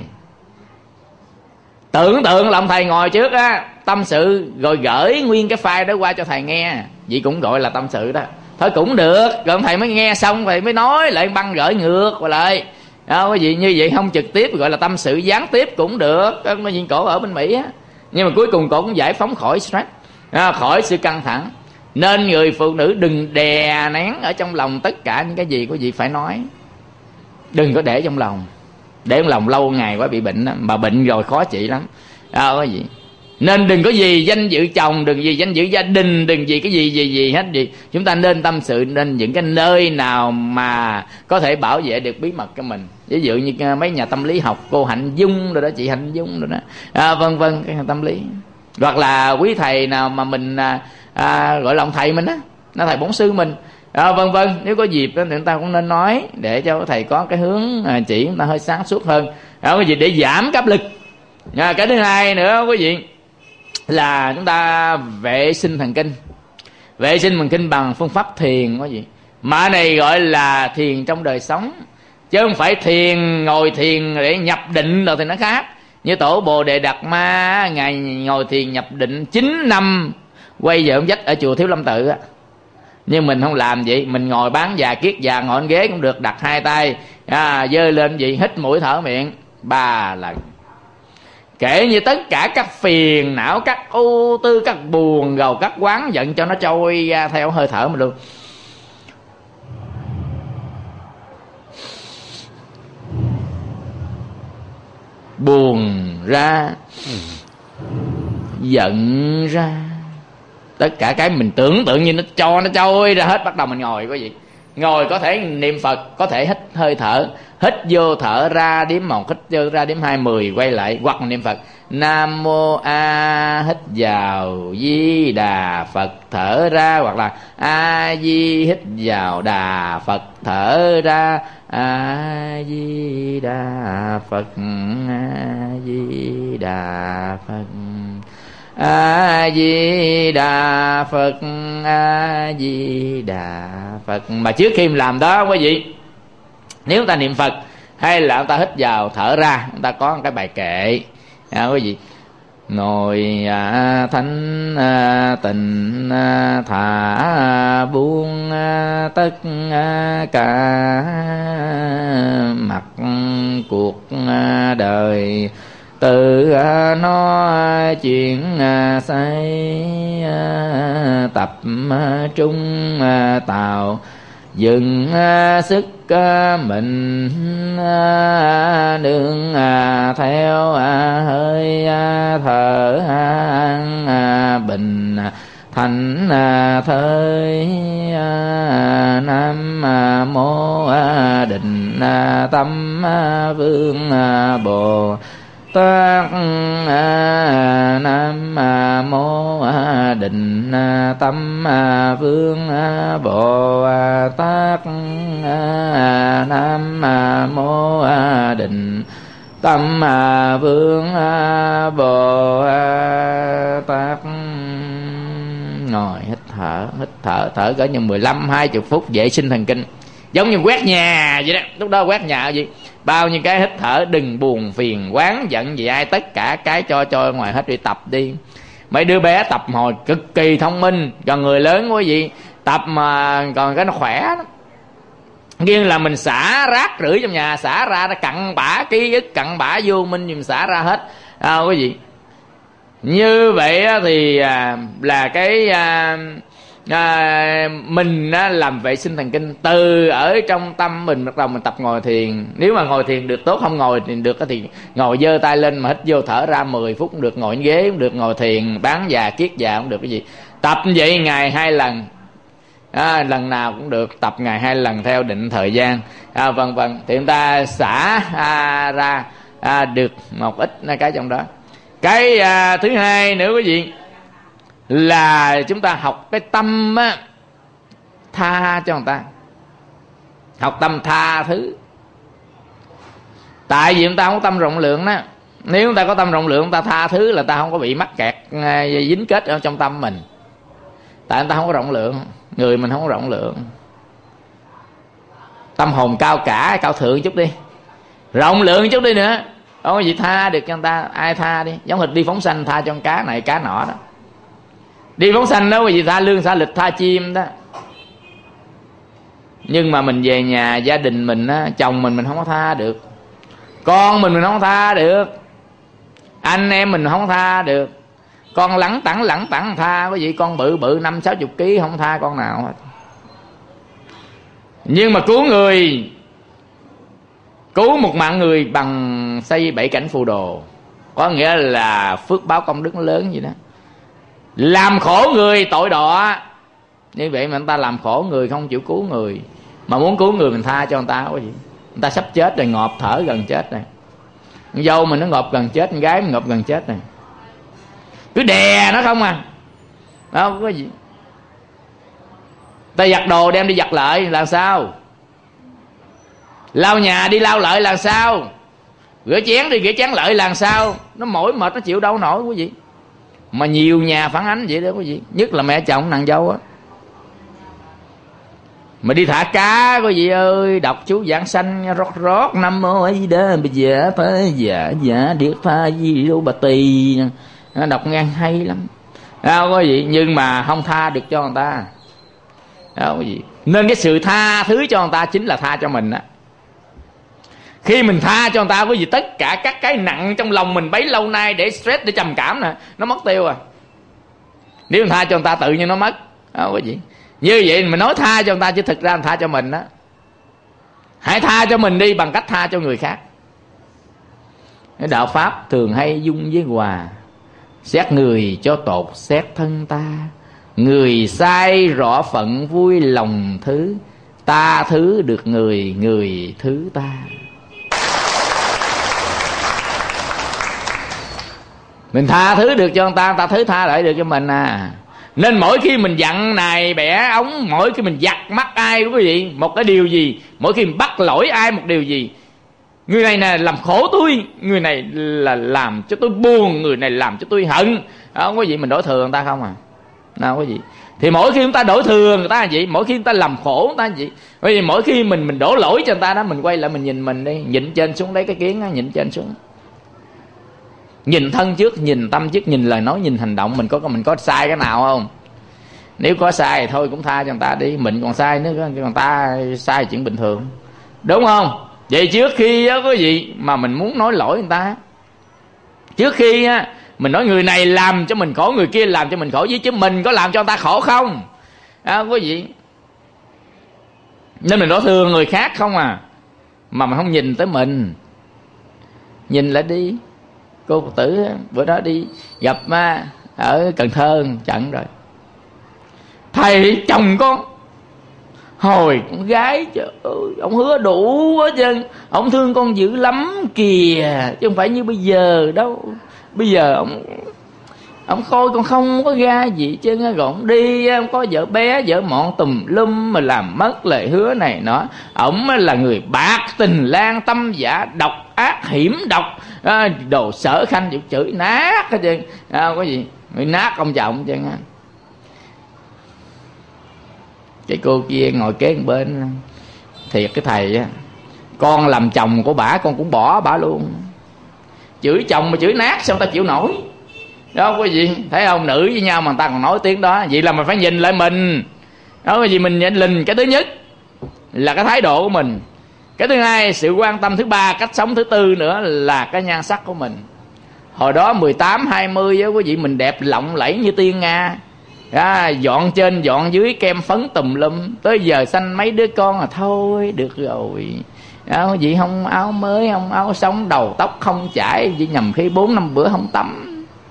tưởng tượng là ông thầy ngồi trước á, tâm sự rồi gửi nguyên cái file đó qua cho thầy nghe, vậy cũng gọi là tâm sự đó. Thôi cũng được, rồi ông thầy mới nghe xong thầy mới nói lại, băng gửi ngược qua lại. Đó, quý vị, như vậy không trực tiếp gọi là tâm sự, gián tiếp cũng được. Có viên cổ ở bên Mỹ á, nhưng mà cuối cùng cổ cũng giải phóng khỏi stress, à, khỏi sự căng thẳng. Nên người phụ nữ đừng đè nén ở trong lòng tất cả những cái gì quý vị phải nói. Đừng có để trong lòng, để trong lòng lâu ngày quá bị bệnh đó. Mà bệnh rồi khó trị lắm, à, quý vị. Nên đừng có gì danh dự chồng, đừng gì danh dự gia đình, đừng gì cái gì gì gì hết gì. Chúng ta nên tâm sự nên những cái nơi nào mà có thể bảo vệ được bí mật của mình. Ví dụ như mấy nhà tâm lý học, cô Hạnh Dung rồi đó, chị Hạnh Dung rồi đó, à, vân vân, cái tâm lý. Hoặc là quý thầy nào mà mình à, à, gọi là ông thầy mình á, nó thầy bổn sư mình, à, vân vân. Nếu có dịp đó, thì chúng ta cũng nên nói để cho thầy có cái hướng à, chỉ chúng ta hơi sáng suốt hơn, à, cái gì để giảm áp lực. À, cái thứ hai nữa quý vị là chúng ta vệ sinh thần kinh. Vệ sinh thần kinh bằng phương pháp thiền quý vị. Mà này gọi là thiền trong đời sống, chứ không phải thiền ngồi thiền để nhập định rồi thì nó khác. Như tổ Bồ Đề Đạt Ma, ngài ngồi thiền nhập định chín năm quay về ông dách ở chùa Thiếu Lâm Tự á. Nhưng mình không làm vậy, mình ngồi bán già kiết già, ngồi trên ghế cũng được, đặt hai tay à, dơ lên vậy, hít mũi thở miệng ba lần. Kể như tất cả các phiền não, các ưu tư, các buồn gầu, các oán giận cho nó trôi ra theo hơi thở mình luôn. Buồn ra, giận ra, tất cả cái mình tưởng tượng như nó cho nó trôi ra hết. Bắt đầu mình ngồi quý vị, ngồi có thể niệm Phật, có thể hít hơi thở, hít vô thở ra đếm một, hít vô ra đếm hai, mười quay lại, hoặc niệm Phật Nam Mô A, hít vào Di Đà Phật thở ra, hoặc là A Di hít vào Đà Phật thở ra, A Di Đà Phật, A Di Đà Phật, A Di Đà Phật, A Di Đà Phật. Mà trước khi mình làm đó quý vị, nếu ta niệm Phật hay là ta hít vào thở ra, chúng ta có một cái bài kệ À, quý vị ngồi à, thanh à, tình à, thả à, buông à, tất à, cả mặt cuộc à, đời tự à, nói chuyện à, say à, tập à, trung à, tạo dừng à, sức à, mình à, nương à, theo à, hơi à, thở an à, bình à, thành à, thơi à, nam à, mô à, định à, tâm à, vương à, bồ tát à, nam à, mô à, định à, tâm à, vương à, bồ à, tát à, nam à, mô à, định tâm à, vương à, bồ à, tát. Ngồi hít thở, hít thở, thở cỡ như mười lăm hai mươi phút vệ sinh thần kinh, giống như quét nhà vậy đó. Lúc đó quét nhà gì, bao nhiêu cái hít thở, đừng buồn phiền quán giận gì ai, tất cả cái cho cho ngoài hết, đi tập đi. Mấy đứa bé tập hồi cực kỳ thông minh, còn người lớn quá gì tập mà còn cái nó khỏe lắm. Riêng là mình xả rác rưởi trong nhà, xả ra nó cặn bã ký ức, cặn bã vô minh, mình xả ra hết à, quý vị. Như vậy thì à, là cái à, à, mình á, làm vệ sinh thần kinh từ ở trong tâm mình. Bắt đầu mình tập ngồi thiền. Nếu mà ngồi thiền được tốt, không ngồi thì được thì ngồi giơ tay lên mà hít vô thở ra mười phút cũng được, ngồi ghế cũng được, ngồi thiền bán già kiết già cũng được. Cái gì tập như vậy ngày hai lần à, lần nào cũng được, tập ngày hai lần theo định thời gian à, vân vân, thì chúng ta xả à, ra à, được một ít cái trong đó. Cái à, thứ hai nữa quý vị là chúng ta học cái tâm á, tha cho người ta, học tâm tha thứ. Tại vì chúng ta không có tâm rộng lượng đó. Nếu chúng ta có tâm rộng lượng, chúng ta tha thứ là ta không có bị mắc kẹt dính kết ở trong tâm mình. Tại chúng ta không có rộng lượng, người mình không có rộng lượng, tâm hồn cao cả, cao thượng chút đi, rộng lượng chút đi nữa. Không có gì tha được cho người ta, ai tha đi. Giống như đi phóng sanh tha cho con cá này cá nọ đó. Đi phóng sanh đâu có gì tha lương, tha lịch, tha chim đó. Nhưng mà mình về nhà gia đình mình á, chồng mình mình không có tha được, con mình mình không có tha được, anh em mình không có tha được. Con lẳng tẳng lẳng tẳng tha, quý vị, con bự bự năm sáu chục ký không tha con nào hết. Nhưng mà cứu người, cứu một mạng người bằng xây bảy cảnh phù đồ, có nghĩa là phước báo công đức lớn vậy đó. Làm khổ người tội đọa, như vậy mà người ta làm khổ người, không chịu cứu người. Mà muốn cứu người mình tha cho người ta, quý vị. Người ta sắp chết rồi, ngộp thở gần chết rồi, con dâu mình nó ngộp gần chết, con gái mình ngộp gần chết rồi, cứ đè nó không à. Đó, có gì ta giặt đồ đem đi giặt lại làm sao, lau nhà đi lau lại làm sao, rửa chén đi rửa chén lại làm sao. Nó mỏi mệt, nó chịu đâu nổi quý vị. Mà nhiều nhà phản ánh vậy đó quý vị, nhất là mẹ chồng nàng dâu á. Mà đi thả cá quý vị ơi, đọc chú giảng sanh rót rót nam mô a di đà bây giờ phải dạ dạ điệt tha di đô bà tỳ, đọc ngang hay lắm đâu quý vị. Nhưng mà không tha được cho người ta đâu quý vị. Nên cái sự tha thứ cho người ta chính là tha cho mình á. Khi mình tha cho người ta quý vị, tất cả các cái nặng trong lòng mình bấy lâu nay để stress, để trầm cảm nè, nó mất tiêu à. Nếu mình tha cho người ta tự nhiên nó mất đó quý vị. Như vậy mình nói tha cho người ta chứ thực ra mình tha cho mình đó. Hãy tha cho mình đi bằng cách tha cho người khác. Cái đạo pháp thường hay dung với hòa, xét người cho tột xét thân ta, người sai rõ phận vui lòng thứ, ta thứ được người, người thứ ta. Mình tha thứ được cho người ta, người ta thứ tha lại được cho mình à. Nên mỗi khi mình giận này bẻ ống, mỗi khi mình giặt mắt ai quý vị một cái điều gì, mỗi khi mình bắt lỗi ai một điều gì, người này là làm khổ tôi, người này là làm cho tôi buồn, người này làm cho tôi hận, không có gì mình đổ thừa người ta không à. Nào quý vị, thì mỗi khi chúng ta đổ thừa người ta là gì, mỗi khi chúng ta làm khổ người ta là gì. Bởi vì mỗi khi mình mình đổ lỗi cho người ta đó, mình quay lại mình nhìn mình đi, nhịn trên xuống đấy, cái kiến đó, nhịn trên xuống. Nhìn thân trước, nhìn tâm trước, nhìn lời nói, nhìn hành động. Mình có mình có sai cái nào không? Nếu có sai thì thôi cũng tha cho người ta đi. Mình còn sai nữa, người ta sai chuyện bình thường, đúng không? Vậy trước khi á, có gì mà mình muốn nói lỗi người ta, trước khi á, mình nói người này làm cho mình khổ, người kia làm cho mình khổ, với chứ mình có làm cho người ta khổ không? À, có gì nên mình đổ thừa người khác không à, mà mình không nhìn tới mình. Nhìn lại đi. Cô Phật tử bữa đó đi gặp ở Cần Thơ trận rồi, thầy chồng con hồi con gái, trời ơi, ông hứa đủ hết trơn, ông thương con dữ lắm kìa, chứ không phải như bây giờ đâu. Bây giờ ông ông coi con không có ra gì chứ, rồi ông đi ông có vợ bé vợ mọn tùm lum mà làm mất lời hứa này nọ. Ông là người bạc tình lang tâm giả, độc ác hiểm độc, à, đồ sở khanh chịu chửi nát hết trơn, à, có gì người nát ông chồng chứ. Cái cô kia ngồi kế bên, thiệt cái thầy á, con làm chồng của bả con cũng bỏ bả luôn. Chửi chồng mà chửi nát sao người ta chịu nổi? Đó có gì, thấy không, nữ với nhau mà người ta còn nói tiếng đó. Vậy là mình phải nhìn lại mình. Đó cái gì, mình nhìn lình. Cái thứ nhất là cái thái độ của mình, cái thứ hai sự quan tâm, thứ ba cách sống, thứ tư nữa là cái nhan sắc của mình. Hồi đó mười tám hai mươi á quý vị, mình đẹp lộng lẫy như tiên Nga, à, dọn trên dọn dưới kem phấn tùm lum. Tới giờ sanh mấy đứa con là thôi được rồi. Đó quý vị, không áo mới, không áo sống, đầu tóc không chải, chỉ nhầm khi bốn năm bữa không tắm.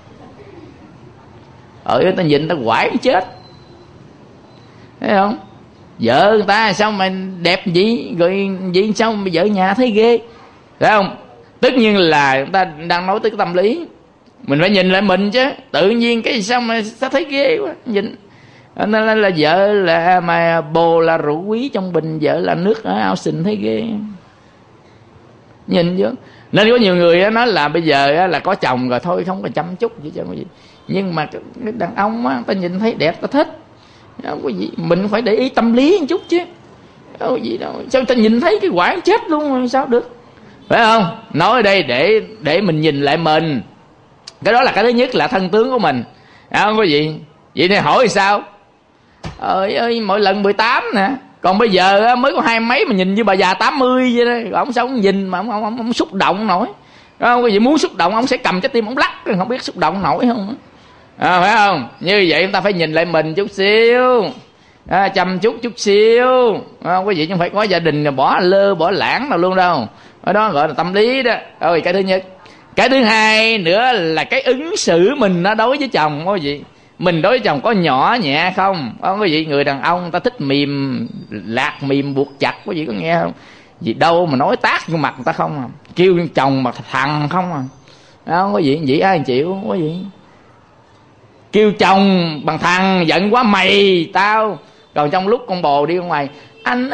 Ở ta nhìn ta quải chết, thấy không? Vợ người ta sao mà đẹp vậy, rồi vậy sao mà vợ nhà thấy ghê, thấy không? Tất nhiên là người ta đang nói tới cái tâm lý, mình phải nhìn lại mình chứ. Tự nhiên cái sao mà sao thấy ghê quá, nhìn nên là, là vợ là mà bồ là rượu quý trong bình, vợ là nước ở ao sình thấy ghê, nhìn chứ. Nên có nhiều người nói là bây giờ là có chồng rồi thôi không có chăm chút gì cho cái gì. Nhưng mà cái đàn ông á, ta nhìn thấy đẹp ta thích, không có gì, mình phải để ý tâm lý một chút chứ, không có gì đâu. Sao ta nhìn thấy cái quả chết luôn rồi sao được, phải không? Nói ở đây để để mình nhìn lại mình. Cái đó là cái thứ nhất là thân tướng của mình, không có gì. Vậy nên hỏi sao? Ơi ơi, mỗi lần mười tám nè, còn bây giờ mới có hai mấy mà nhìn như bà già tám mươi vậy đó. Ông sao ông nhìn mà ông, ông, ông, ông xúc động nổi, không có gì. Muốn xúc động ông sẽ cầm trái tim ông lắc, không biết xúc động nổi không, à, phải không? Như vậy chúng ta phải nhìn lại mình chút xíu, à, chăm chút chút xíu, không có gì. Chứ không phải có gia đình bỏ lơ bỏ lãng nào luôn đâu. Ở đó gọi là tâm lý đó. Rồi cái thứ nhất. Cái thứ hai nữa là cái ứng xử mình nó đối với chồng, có gì. Mình đối với chồng có nhỏ nhẹ không? Có gì. Người đàn ông người ta thích mềm lạc mềm buộc chặt, có gì, có nghe không? Gì đâu mà nói tát vô mặt người ta không à. Kêu chồng mà thằng không à. Không có gì, vậy ai chịu, không có gì. Kêu chồng bằng thằng giận quá mày tao. Còn trong lúc con bồ đi ra ngoài, anh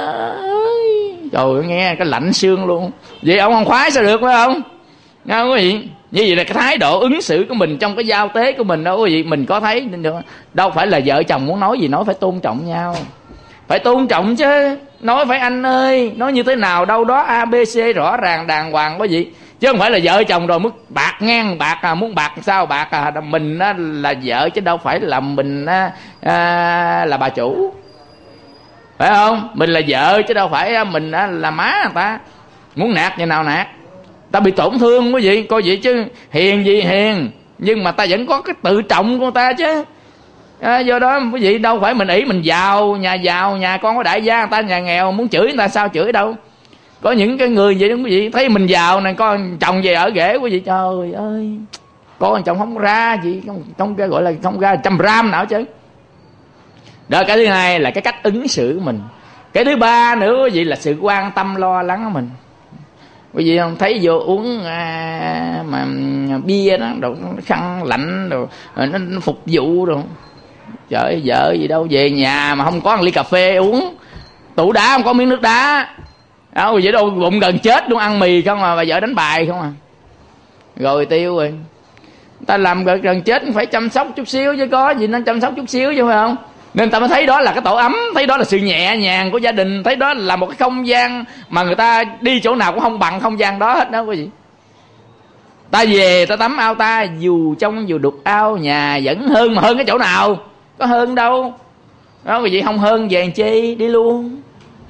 ơi, trời ơi, nghe cái lạnh xương luôn. Vậy ông không khoái sao được, phải không? Không có gì. Như vậy là cái thái độ ứng xử của mình trong cái giao tế của mình đâu có gì. Mình có thấy đâu phải là vợ chồng muốn nói gì nói, phải tôn trọng nhau, phải tôn trọng chứ. Nói phải anh ơi, nói như thế nào đâu đó a bê xê rõ ràng đàng hoàng, có gì. Chứ không phải là vợ chồng rồi muốn bạc ngang bạc à, muốn bạc sao bạc à. Mình á, là vợ chứ đâu phải là mình á, à, là bà chủ, phải không? Mình là vợ chứ đâu phải mình á, là má người ta. Muốn nạt như nào nạt, ta bị tổn thương quý vị, coi vậy chứ. Hiền gì hiền, nhưng mà ta vẫn có cái tự trọng của ta chứ, à, do đó quý vị đâu phải mình ỷ mình giàu, nhà giàu nhà con có đại gia, người ta nhà nghèo muốn chửi người ta sao chửi đâu. Có những cái người vậy đó quý vị, thấy mình giàu này con chồng về ở ghế quý vị, trời ơi, con chồng không ra gì, không, không gọi là không ra trăm ram nào chứ. Đó, cái thứ hai là cái cách ứng xử của mình. Cái thứ ba nữa quý vị là sự quan tâm lo lắng của mình. Quý vị không thấy vô uống à, mà bia đó, đồ khăn lạnh đồ, nó, nó phục vụ đồ. Trời, vợ gì đâu về nhà mà không có một ly cà phê uống, tủ đá không có miếng nước đá. Đó, vậy đâu bụng gần chết luôn, ăn mì không à, bà vợ đánh bài không à, rồi tiêu rồi. Ta làm gần, gần chết phải chăm sóc chút xíu chứ, có gì nên chăm sóc chút xíu chứ, phải không? Nên ta mới thấy đó là cái tổ ấm, thấy đó là sự nhẹ nhàng của gia đình, thấy đó là một cái không gian mà người ta đi chỗ nào cũng không bằng không gian đó hết đó quý vị. Ta về ta tắm ao ta, dù trong dù đục ao nhà vẫn hơn. Mà hơn cái chỗ nào? Có hơn đâu. Đó quý vị, không hơn về làm chi, đi luôn.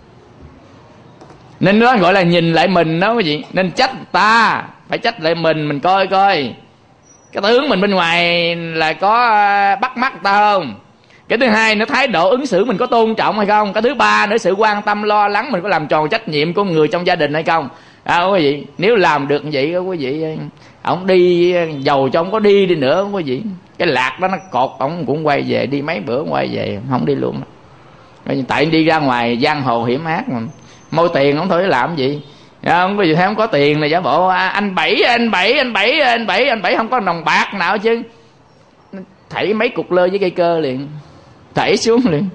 Nên đó gọi là nhìn lại mình đó quý vị. Nên trách ta, phải trách lại mình. Mình coi coi cái tướng mình bên ngoài là có bắt mắt ta không. Cái thứ hai nữa, thái độ ứng xử mình có tôn trọng hay không. Cái thứ ba nữa, sự quan tâm lo lắng mình có làm tròn trách nhiệm của người trong gia đình hay không. À, quý vị, nếu làm được như vậy quý vị, ông đi giàu cho ông có đi đi nữa quý vị, cái lạc đó nó cột ông cũng quay về, đi mấy bữa quay về, không đi luôn. Tại đi ra ngoài giang hồ hiểm ác mà môi tiền không thôi làm gì. Không có gì thấy không có tiền này giả bộ à, anh bảy anh bảy anh bảy anh bảy anh bảy không có đồng bạc nào chứ, thảy mấy cục lơ với cây cơ liền, thảy xuống liền.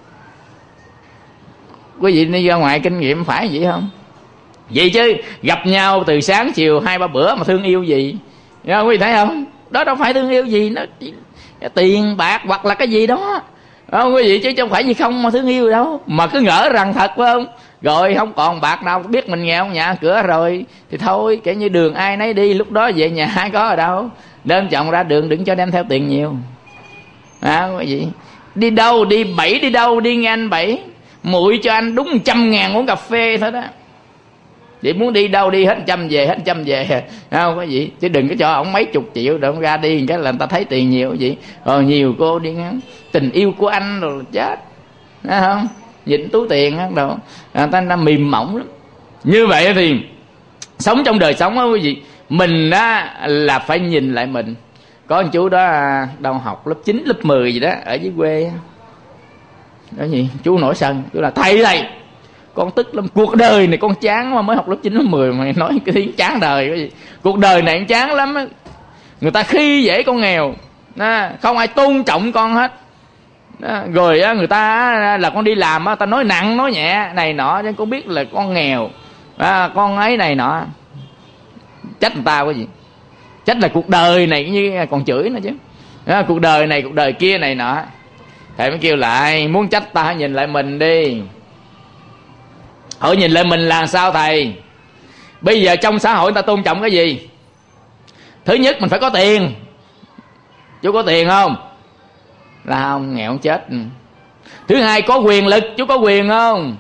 Quý vị đi ra ngoài kinh nghiệm phải vậy không? Vậy chứ gặp nhau từ sáng chiều hai ba bữa mà thương yêu gì, quý vị thấy không? Đó đâu phải thương yêu gì, nó tiền bạc hoặc là cái gì đó, không quý vị, chứ không phải gì không mà thương yêu đâu. Mà cứ ngỡ rằng thật phải không? Rồi không còn bạc nào, biết mình nghèo nhà cửa rồi thì thôi, kể như đường ai nấy đi, lúc đó về nhà ai có ở đâu. Đơn trọng ra đường đừng cho đem theo tiền nhiều. À, quý vị, đi đâu đi bảy đi đâu đi nghe anh bảy, muội cho anh đúng trăm ngàn uống cà phê thôi đó. Vậy muốn đi đâu đi hết trăm về, hết trăm về, không có gì. Chứ đừng có cho ổng mấy chục triệu rồi ra đi cái là người ta thấy tiền nhiều vậy. Rồi nhiều cô đi ngắn tình yêu của anh rồi chết, thấy không? Nhịn túi tiền á đâu, người ta, người ta mềm mỏng lắm. Như vậy thì sống trong đời sống á quý vị, mình á là phải nhìn lại mình. Có anh chú đó đâu học lớp chín, lớp mười gì đó ở dưới quê đó gì, chú nổi sân, chú là thầy thầy con tức lắm, cuộc đời này con chán mà mới học lớp chín lớp mười mà nói cái tiếng chán đời cái gì. Cuộc đời này chán lắm á. Người ta khi dễ con nghèo, không ai tôn trọng con hết. Rồi người ta là con đi làm ta nói nặng nói nhẹ này nọ, chứ con biết là con nghèo, con ấy này nọ. Trách người ta cái gì? Trách là cuộc đời này như còn chửi nữa chứ. Cuộc đời này cuộc đời kia này nọ. Thầy mới kêu lại, muốn trách ta hãy nhìn lại mình đi. Hỏi nhìn lại mình là sao thầy? Bây giờ trong xã hội người ta tôn trọng cái gì? Thứ nhất mình phải có tiền. Chú có tiền không? Là không, nghèo chết. Thứ hai có quyền lực. Chú có quyền không?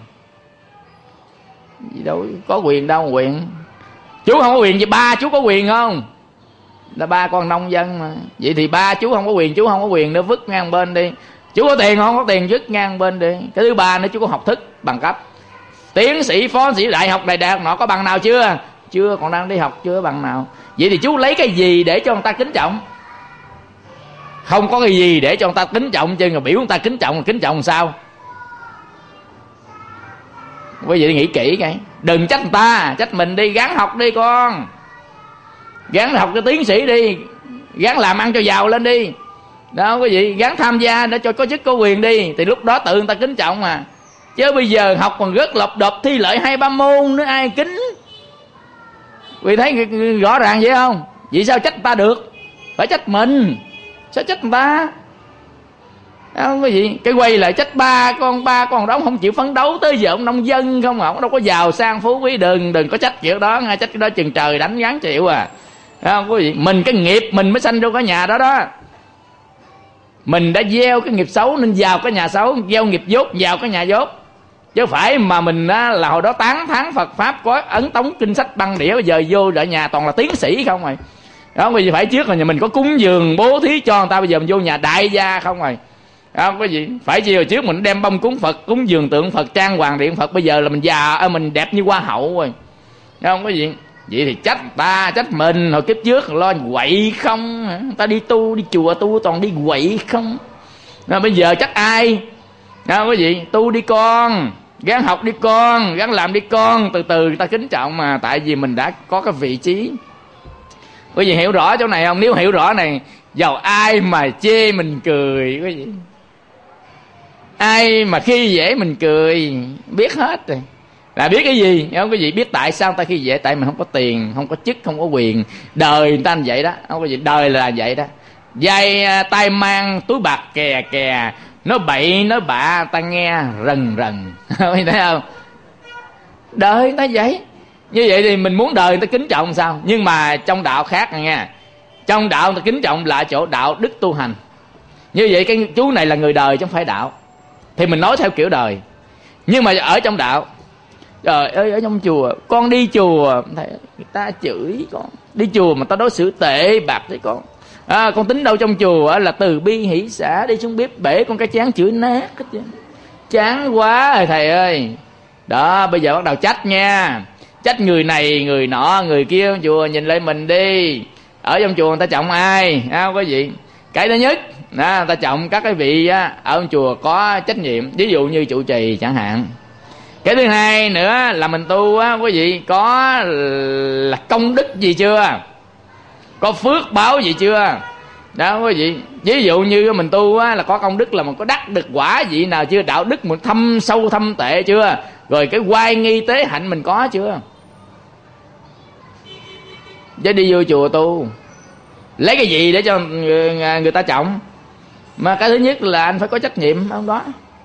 Gì đâu có quyền đâu quyền. Chú không có quyền gì, ba chú có quyền không? Là ba con nông dân mà. Vậy thì ba chú không có quyền, chú không có quyền nữa, vứt ngang bên đi. Chú có tiền không có tiền vứt ngang bên đi. Cái thứ ba nữa, chú có học thức bằng cấp, tiến sĩ, phó sĩ, đại học, đại đạt nọ, có bằng nào chưa? Chưa, còn đang đi học chưa bằng nào. Vậy thì chú lấy cái gì để cho người ta kính trọng? Không có cái gì để cho người ta kính trọng, chứ người biểu người ta kính trọng, kính trọng làm sao? Quý vị nghĩ kỹ cái, đừng trách người ta, trách mình đi. Gắng học đi con, gắng học cái tiến sĩ đi, gắng làm ăn cho giàu lên đi đó quý vị, gắng tham gia để cho có chức có quyền đi, thì lúc đó tự người ta kính trọng mà. Chứ bây giờ học còn rất lọc đọc, thi lợi hai ba môn nữa ai kính. Vì thấy rõ ràng vậy không? Vậy sao trách người ta được? Phải trách mình, sao trách người ta? Không cái gì, cái quay lại trách ba con, ba con đó không chịu phấn đấu tới giờ ông nông dân không à, ông đâu có giàu sang phú quý. Đừng đừng có trách kiểu đó, trách cái đó chừng trời đánh gán chịu à. Không có gì, mình cái nghiệp mình mới sanh vô cái nhà đó đó. Mình đã gieo cái nghiệp xấu nên vào cái nhà xấu, gieo nghiệp dốt vào cái nhà dốt. Chứ phải mà mình á, là hồi đó tán thán Phật Pháp, có ấn tống kinh sách băng đĩa, bây giờ vô lại nhà toàn là tiến sĩ không rồi. Đó, bây giờ phải trước là nhà mình có cúng dường bố thí cho người ta, bây giờ mình vô nhà đại gia không rồi. Không có gì, phải chi hồi trước mình đem bông cúng Phật, cúng dường tượng Phật, trang hoàng điện Phật, bây giờ là mình già, mình đẹp như hoa hậu rồi. Không có gì. Vậy thì trách ta, trách mình, hồi kiếp trước lo quậy không, người ta đi tu, đi chùa tu toàn đi quậy không. Đó, bây giờ trách ai? Không có gì, tu đi con, gắng học đi con, gắng làm đi con, từ từ người ta kính trọng mà. Tại vì mình đã có cái vị trí. Quý vị hiểu rõ chỗ này không? Nếu hiểu rõ này, giàu ai mà chê mình cười, quý vị, ai mà khi dễ mình cười, biết hết rồi. Là biết cái gì? Không có gì, biết tại sao ta khi dễ? Tại mình không có tiền, không có chức, không có quyền. Đời người ta như vậy đó, không có gì, đời là vậy đó. Dây tay mang túi bạc kè kè, nói bậy nói bạ ta nghe rần rần. Thấy không? Đời người ta vậy. Như vậy thì mình muốn đời người ta kính trọng sao? Nhưng mà trong đạo khác nha. Trong đạo người ta kính trọng là chỗ đạo đức tu hành. Như vậy cái chú này là người đời chứ không phải đạo, thì mình nói theo kiểu đời. Nhưng mà ở trong đạo, trời ơi, ở trong chùa, con đi chùa thầy, người ta chửi con, đi chùa mà ta đối xử tệ bạc với con. À, con tính đâu trong chùa là từ bi hỷ xã, đi xuống bếp bể con cái chán chửi nát hết trơn. Chán quá rồi thầy ơi. Đó, bây giờ bắt đầu trách nha. Trách người này, người nọ, người kia trong chùa. Nhìn lại mình đi, ở trong chùa người ta trọng ai? À, không có gì. Cái thứ nhất, à, người ta trọng các cái vị á, ở trong chùa có trách nhiệm, ví dụ như trụ trì chẳng hạn. Cái thứ hai nữa là mình tu á, quý vị có là công đức gì chưa? Có phước báo gì chưa? Đó quý vị. Ví dụ như mình tu á, là có công đức là mình có đắc được quả gì nào chưa? Đạo đức mình thâm sâu thâm tệ chưa? Rồi cái oai nghi tế hạnh mình có chưa? Chứ đi vô chùa tu lấy cái gì để cho người, người ta trọng? Mà cái thứ nhất là anh phải có trách nhiệm ông đó.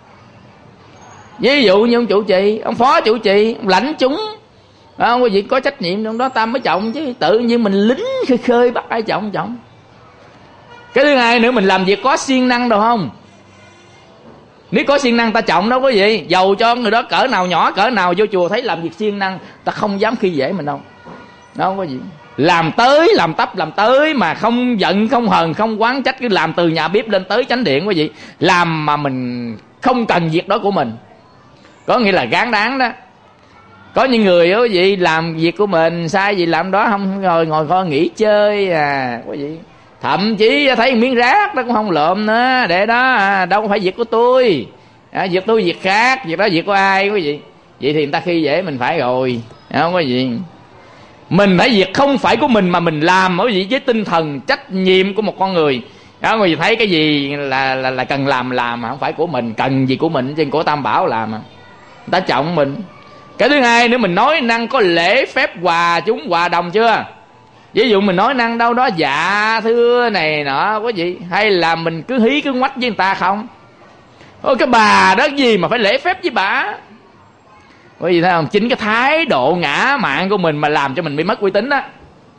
Ví dụ như ông trụ trì, ông phó trụ trì, ông lãnh chúng, không có gì có trách nhiệm trong đó ta mới trọng chứ. Tự nhiên mình lính khơi khơi bắt ai trọng trọng. Cái thứ hai nữa, mình làm việc có siêng năng đâu không? Nếu có siêng năng ta trọng đó quý vị. Dầu cho người đó cỡ nào nhỏ cỡ nào vô chùa thấy làm việc siêng năng, ta không dám khi dễ mình đâu. Đó không có gì. Làm tới làm tấp làm tới mà không giận không hờn không oán trách, cứ làm từ nhà bếp lên tới chánh điện quý vị. Làm mà mình không cần việc đó của mình, có nghĩa là gán đáng đó. Có những người đó quý vị làm việc của mình sai gì làm đó, không ngồi ngồi coi nghỉ chơi à quý vị. Thậm chí thấy miếng rác đó cũng không lượm nữa, để đó à, đâu phải việc của tôi à, việc tôi việc khác, việc đó việc của ai quý vị. Vậy thì người ta khi dễ mình phải rồi, không có gì. Mình phải việc không phải của mình mà mình làm quý vị với tinh thần trách nhiệm của một con người. Đó, quý vị thấy cái gì là là, là cần làm làm mà không phải của mình, cần gì của mình trên của Tam Bảo làm mà. Người ta trọng mình. Cái thứ hai nữa, mình nói năng có lễ phép hòa chúng hòa đồng chưa? Ví dụ mình nói năng đâu đó dạ thưa này nọ quý vị, hay là mình cứ hí cứ ngoách với người ta không? Ôi cái bà đó gì mà phải lễ phép với bà? Quý vị thấy không? Chính cái thái độ ngã mạn của mình mà làm cho mình bị mất uy tín đó.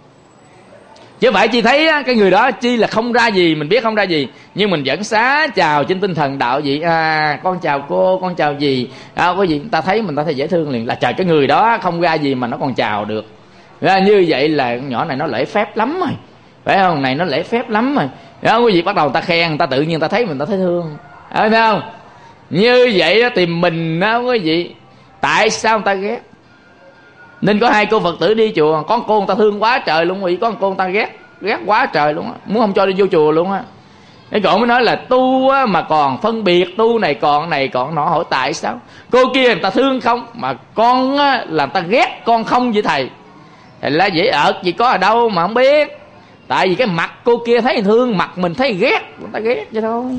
Chứ phải chi thấy á, cái người đó chi là không ra gì, mình biết không ra gì, nhưng mình vẫn xá chào trên tinh thần đạo vậy. À con chào cô, con chào gì à, quý vị, người ta thấy mình ta thấy dễ thương liền. Là trời, cái người đó không ra gì mà nó còn chào được. À, như vậy là con nhỏ này nó lễ phép lắm rồi, phải không? Này nó lễ phép lắm rồi. Đó quý vị, bắt đầu người ta khen, người ta tự nhiên người ta thấy mình ta thấy thương, à, thấy không? Như vậy đó, tìm mình đó quý vị. Tại sao người ta ghét? Nên có hai cô Phật tử đi chùa, có cô người ta thương quá trời luôn quý vị, có cô người ta ghét ghét quá trời luôn á, muốn không cho đi vô chùa luôn á. Cái cậu mới nói là tu á, mà còn phân biệt tu này còn này còn nọ. Hỏi tại sao? Cô kia người ta thương không, mà con á, là người ta ghét con không vậy thầy? Thầy là dễ ợt gì có ở đâu mà không biết. Tại vì cái mặt cô kia thấy thương, mặt mình thấy ghét, người ta ghét vậy thôi.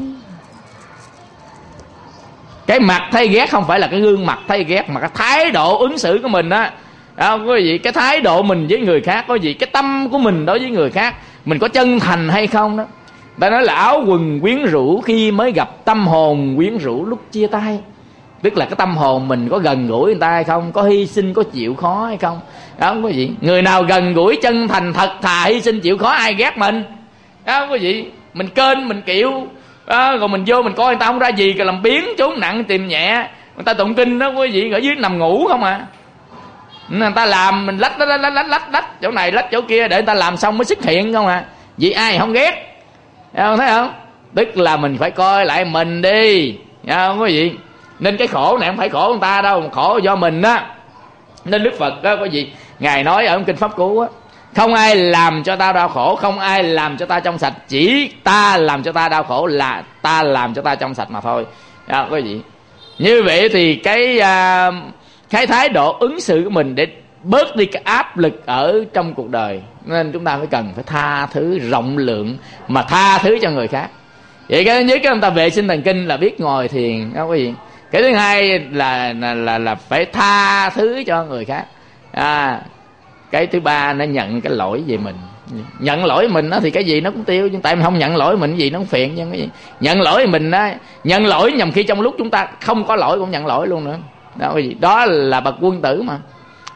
Cái mặt thấy ghét không phải là cái gương mặt thấy ghét, mà cái thái độ ứng xử của mình á. Đó, quý vị, cái thái độ mình với người khác, có gì cái tâm của mình đối với người khác, mình có chân thành hay không đó. Ta nói là áo quần quyến rũ khi mới gặp, tâm hồn quyến rũ lúc chia tay. Tức là cái tâm hồn mình có gần gũi người ta hay không, có hy sinh, có chịu khó hay không. Đó quý vị, người nào gần gũi chân thành thật thà hy sinh chịu khó ai ghét mình. Đó quý vị, mình kênh mình kiểu đó, rồi mình vô mình coi người ta không ra gì, rồi làm biến trốn nặng tìm nhẹ. Người ta tụng kinh đó quý vị, ở dưới nằm ngủ không à. Người ta làm mình lách lách lách lách lách lách chỗ này lách chỗ kia để người ta làm xong mới xuất hiện không à. Vì ai không ghét, không thấy không? Tức là mình phải coi lại mình đi, không quý vị. Nên cái khổ này không phải khổ người ta đâu, mà khổ do mình đó. Nên Đức Phật đó quý vị, ngài nói ở trong kinh Pháp Cú á, không ai làm cho ta đau khổ, không ai làm cho ta trong sạch, chỉ ta làm cho ta đau khổ, là ta làm cho ta trong sạch mà thôi. Đó, quý vị. Như vậy thì cái uh, cái thái độ ứng xử của mình để bớt đi cái áp lực ở trong cuộc đời, nên chúng ta phải cần phải tha thứ rộng lượng, mà tha thứ cho người khác. Vậy cái nhất cái chúng ta vệ sinh thần kinh là biết ngồi thiền, đó quý vị. Cái thứ hai là là là, là phải tha thứ cho người khác. À, cái thứ ba nó nhận cái lỗi về mình. Nhận lỗi mình đó thì cái gì nó cũng tiêu, nhưng tại mình không nhận lỗi mình cái gì nó cũng phiền chứ cái gì. Nhận lỗi mình đó, nhận lỗi nhằm khi trong lúc chúng ta không có lỗi cũng nhận lỗi luôn nữa. Đó, cái gì? Đó là bậc quân tử mà.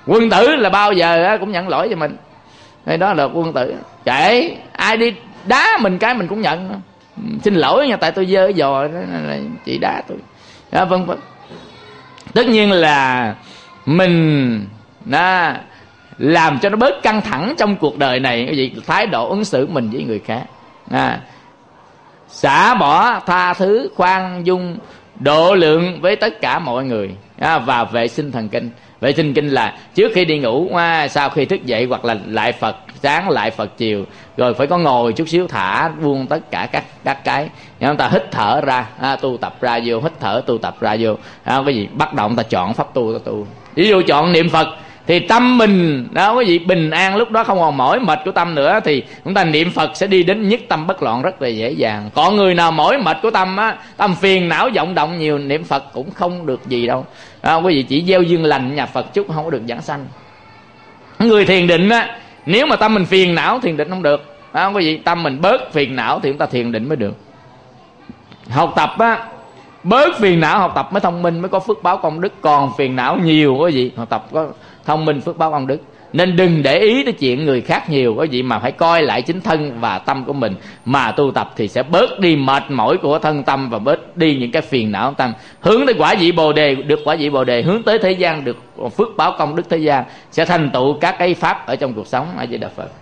Quân tử là bao giờ cũng nhận lỗi cho mình. Đây đó là quân tử. Kệ ai đi đá mình cái mình cũng nhận. Xin lỗi nha, tại tôi dơ cái giò đó, chị đá tôi. Đó, vân vân. Tất nhiên là mình đó, làm cho nó bớt căng thẳng trong cuộc đời này, cái gì thái độ ứng xử mình với người khác. À, xả bỏ, tha thứ, khoan dung, độ lượng với tất cả mọi người. À, và vệ sinh thần kinh. Vệ sinh kinh là trước khi đi ngủ, à, sau khi thức dậy, hoặc là lại Phật sáng lại Phật chiều, rồi phải có ngồi chút xíu thả buông tất cả các các cái. Chúng ta hít thở ra, à, tu tập ra vô, hít thở tu tập ra vô. À, cái gì bắt đầu ta chọn pháp tu, ta tu. Ví dụ chọn niệm Phật thì tâm mình đó, cái gì bình an, lúc đó không còn mỏi mệt của tâm nữa, thì chúng ta niệm Phật sẽ đi đến nhất tâm bất loạn rất là dễ dàng. Còn người nào mỏi mệt của tâm á, tâm phiền não vọng động nhiều, niệm Phật cũng không được gì đâu. À, quý vị chỉ gieo duyên lành nhà Phật chút, không có được giảng sanh. Người thiền định á, nếu mà tâm mình phiền não thiền định không được. À, quý vị tâm mình bớt phiền não thì chúng ta thiền định mới được. Học tập á, bớt phiền não học tập mới thông minh, mới có phước báo công đức. Còn phiền não nhiều quý vị, học tập có thông minh phước báo công đức. Nên đừng để ý tới chuyện người khác nhiều quý vị, mà phải coi lại chính thân và tâm của mình mà tu tập, thì sẽ bớt đi mệt mỏi của thân tâm và bớt đi những cái phiền não tâm. Hướng tới quả vị Bồ đề, được quả vị Bồ đề, hướng tới thế gian được phước báo công đức thế gian, sẽ thành tựu các cái pháp ở trong cuộc sống. A Di Đà Phật.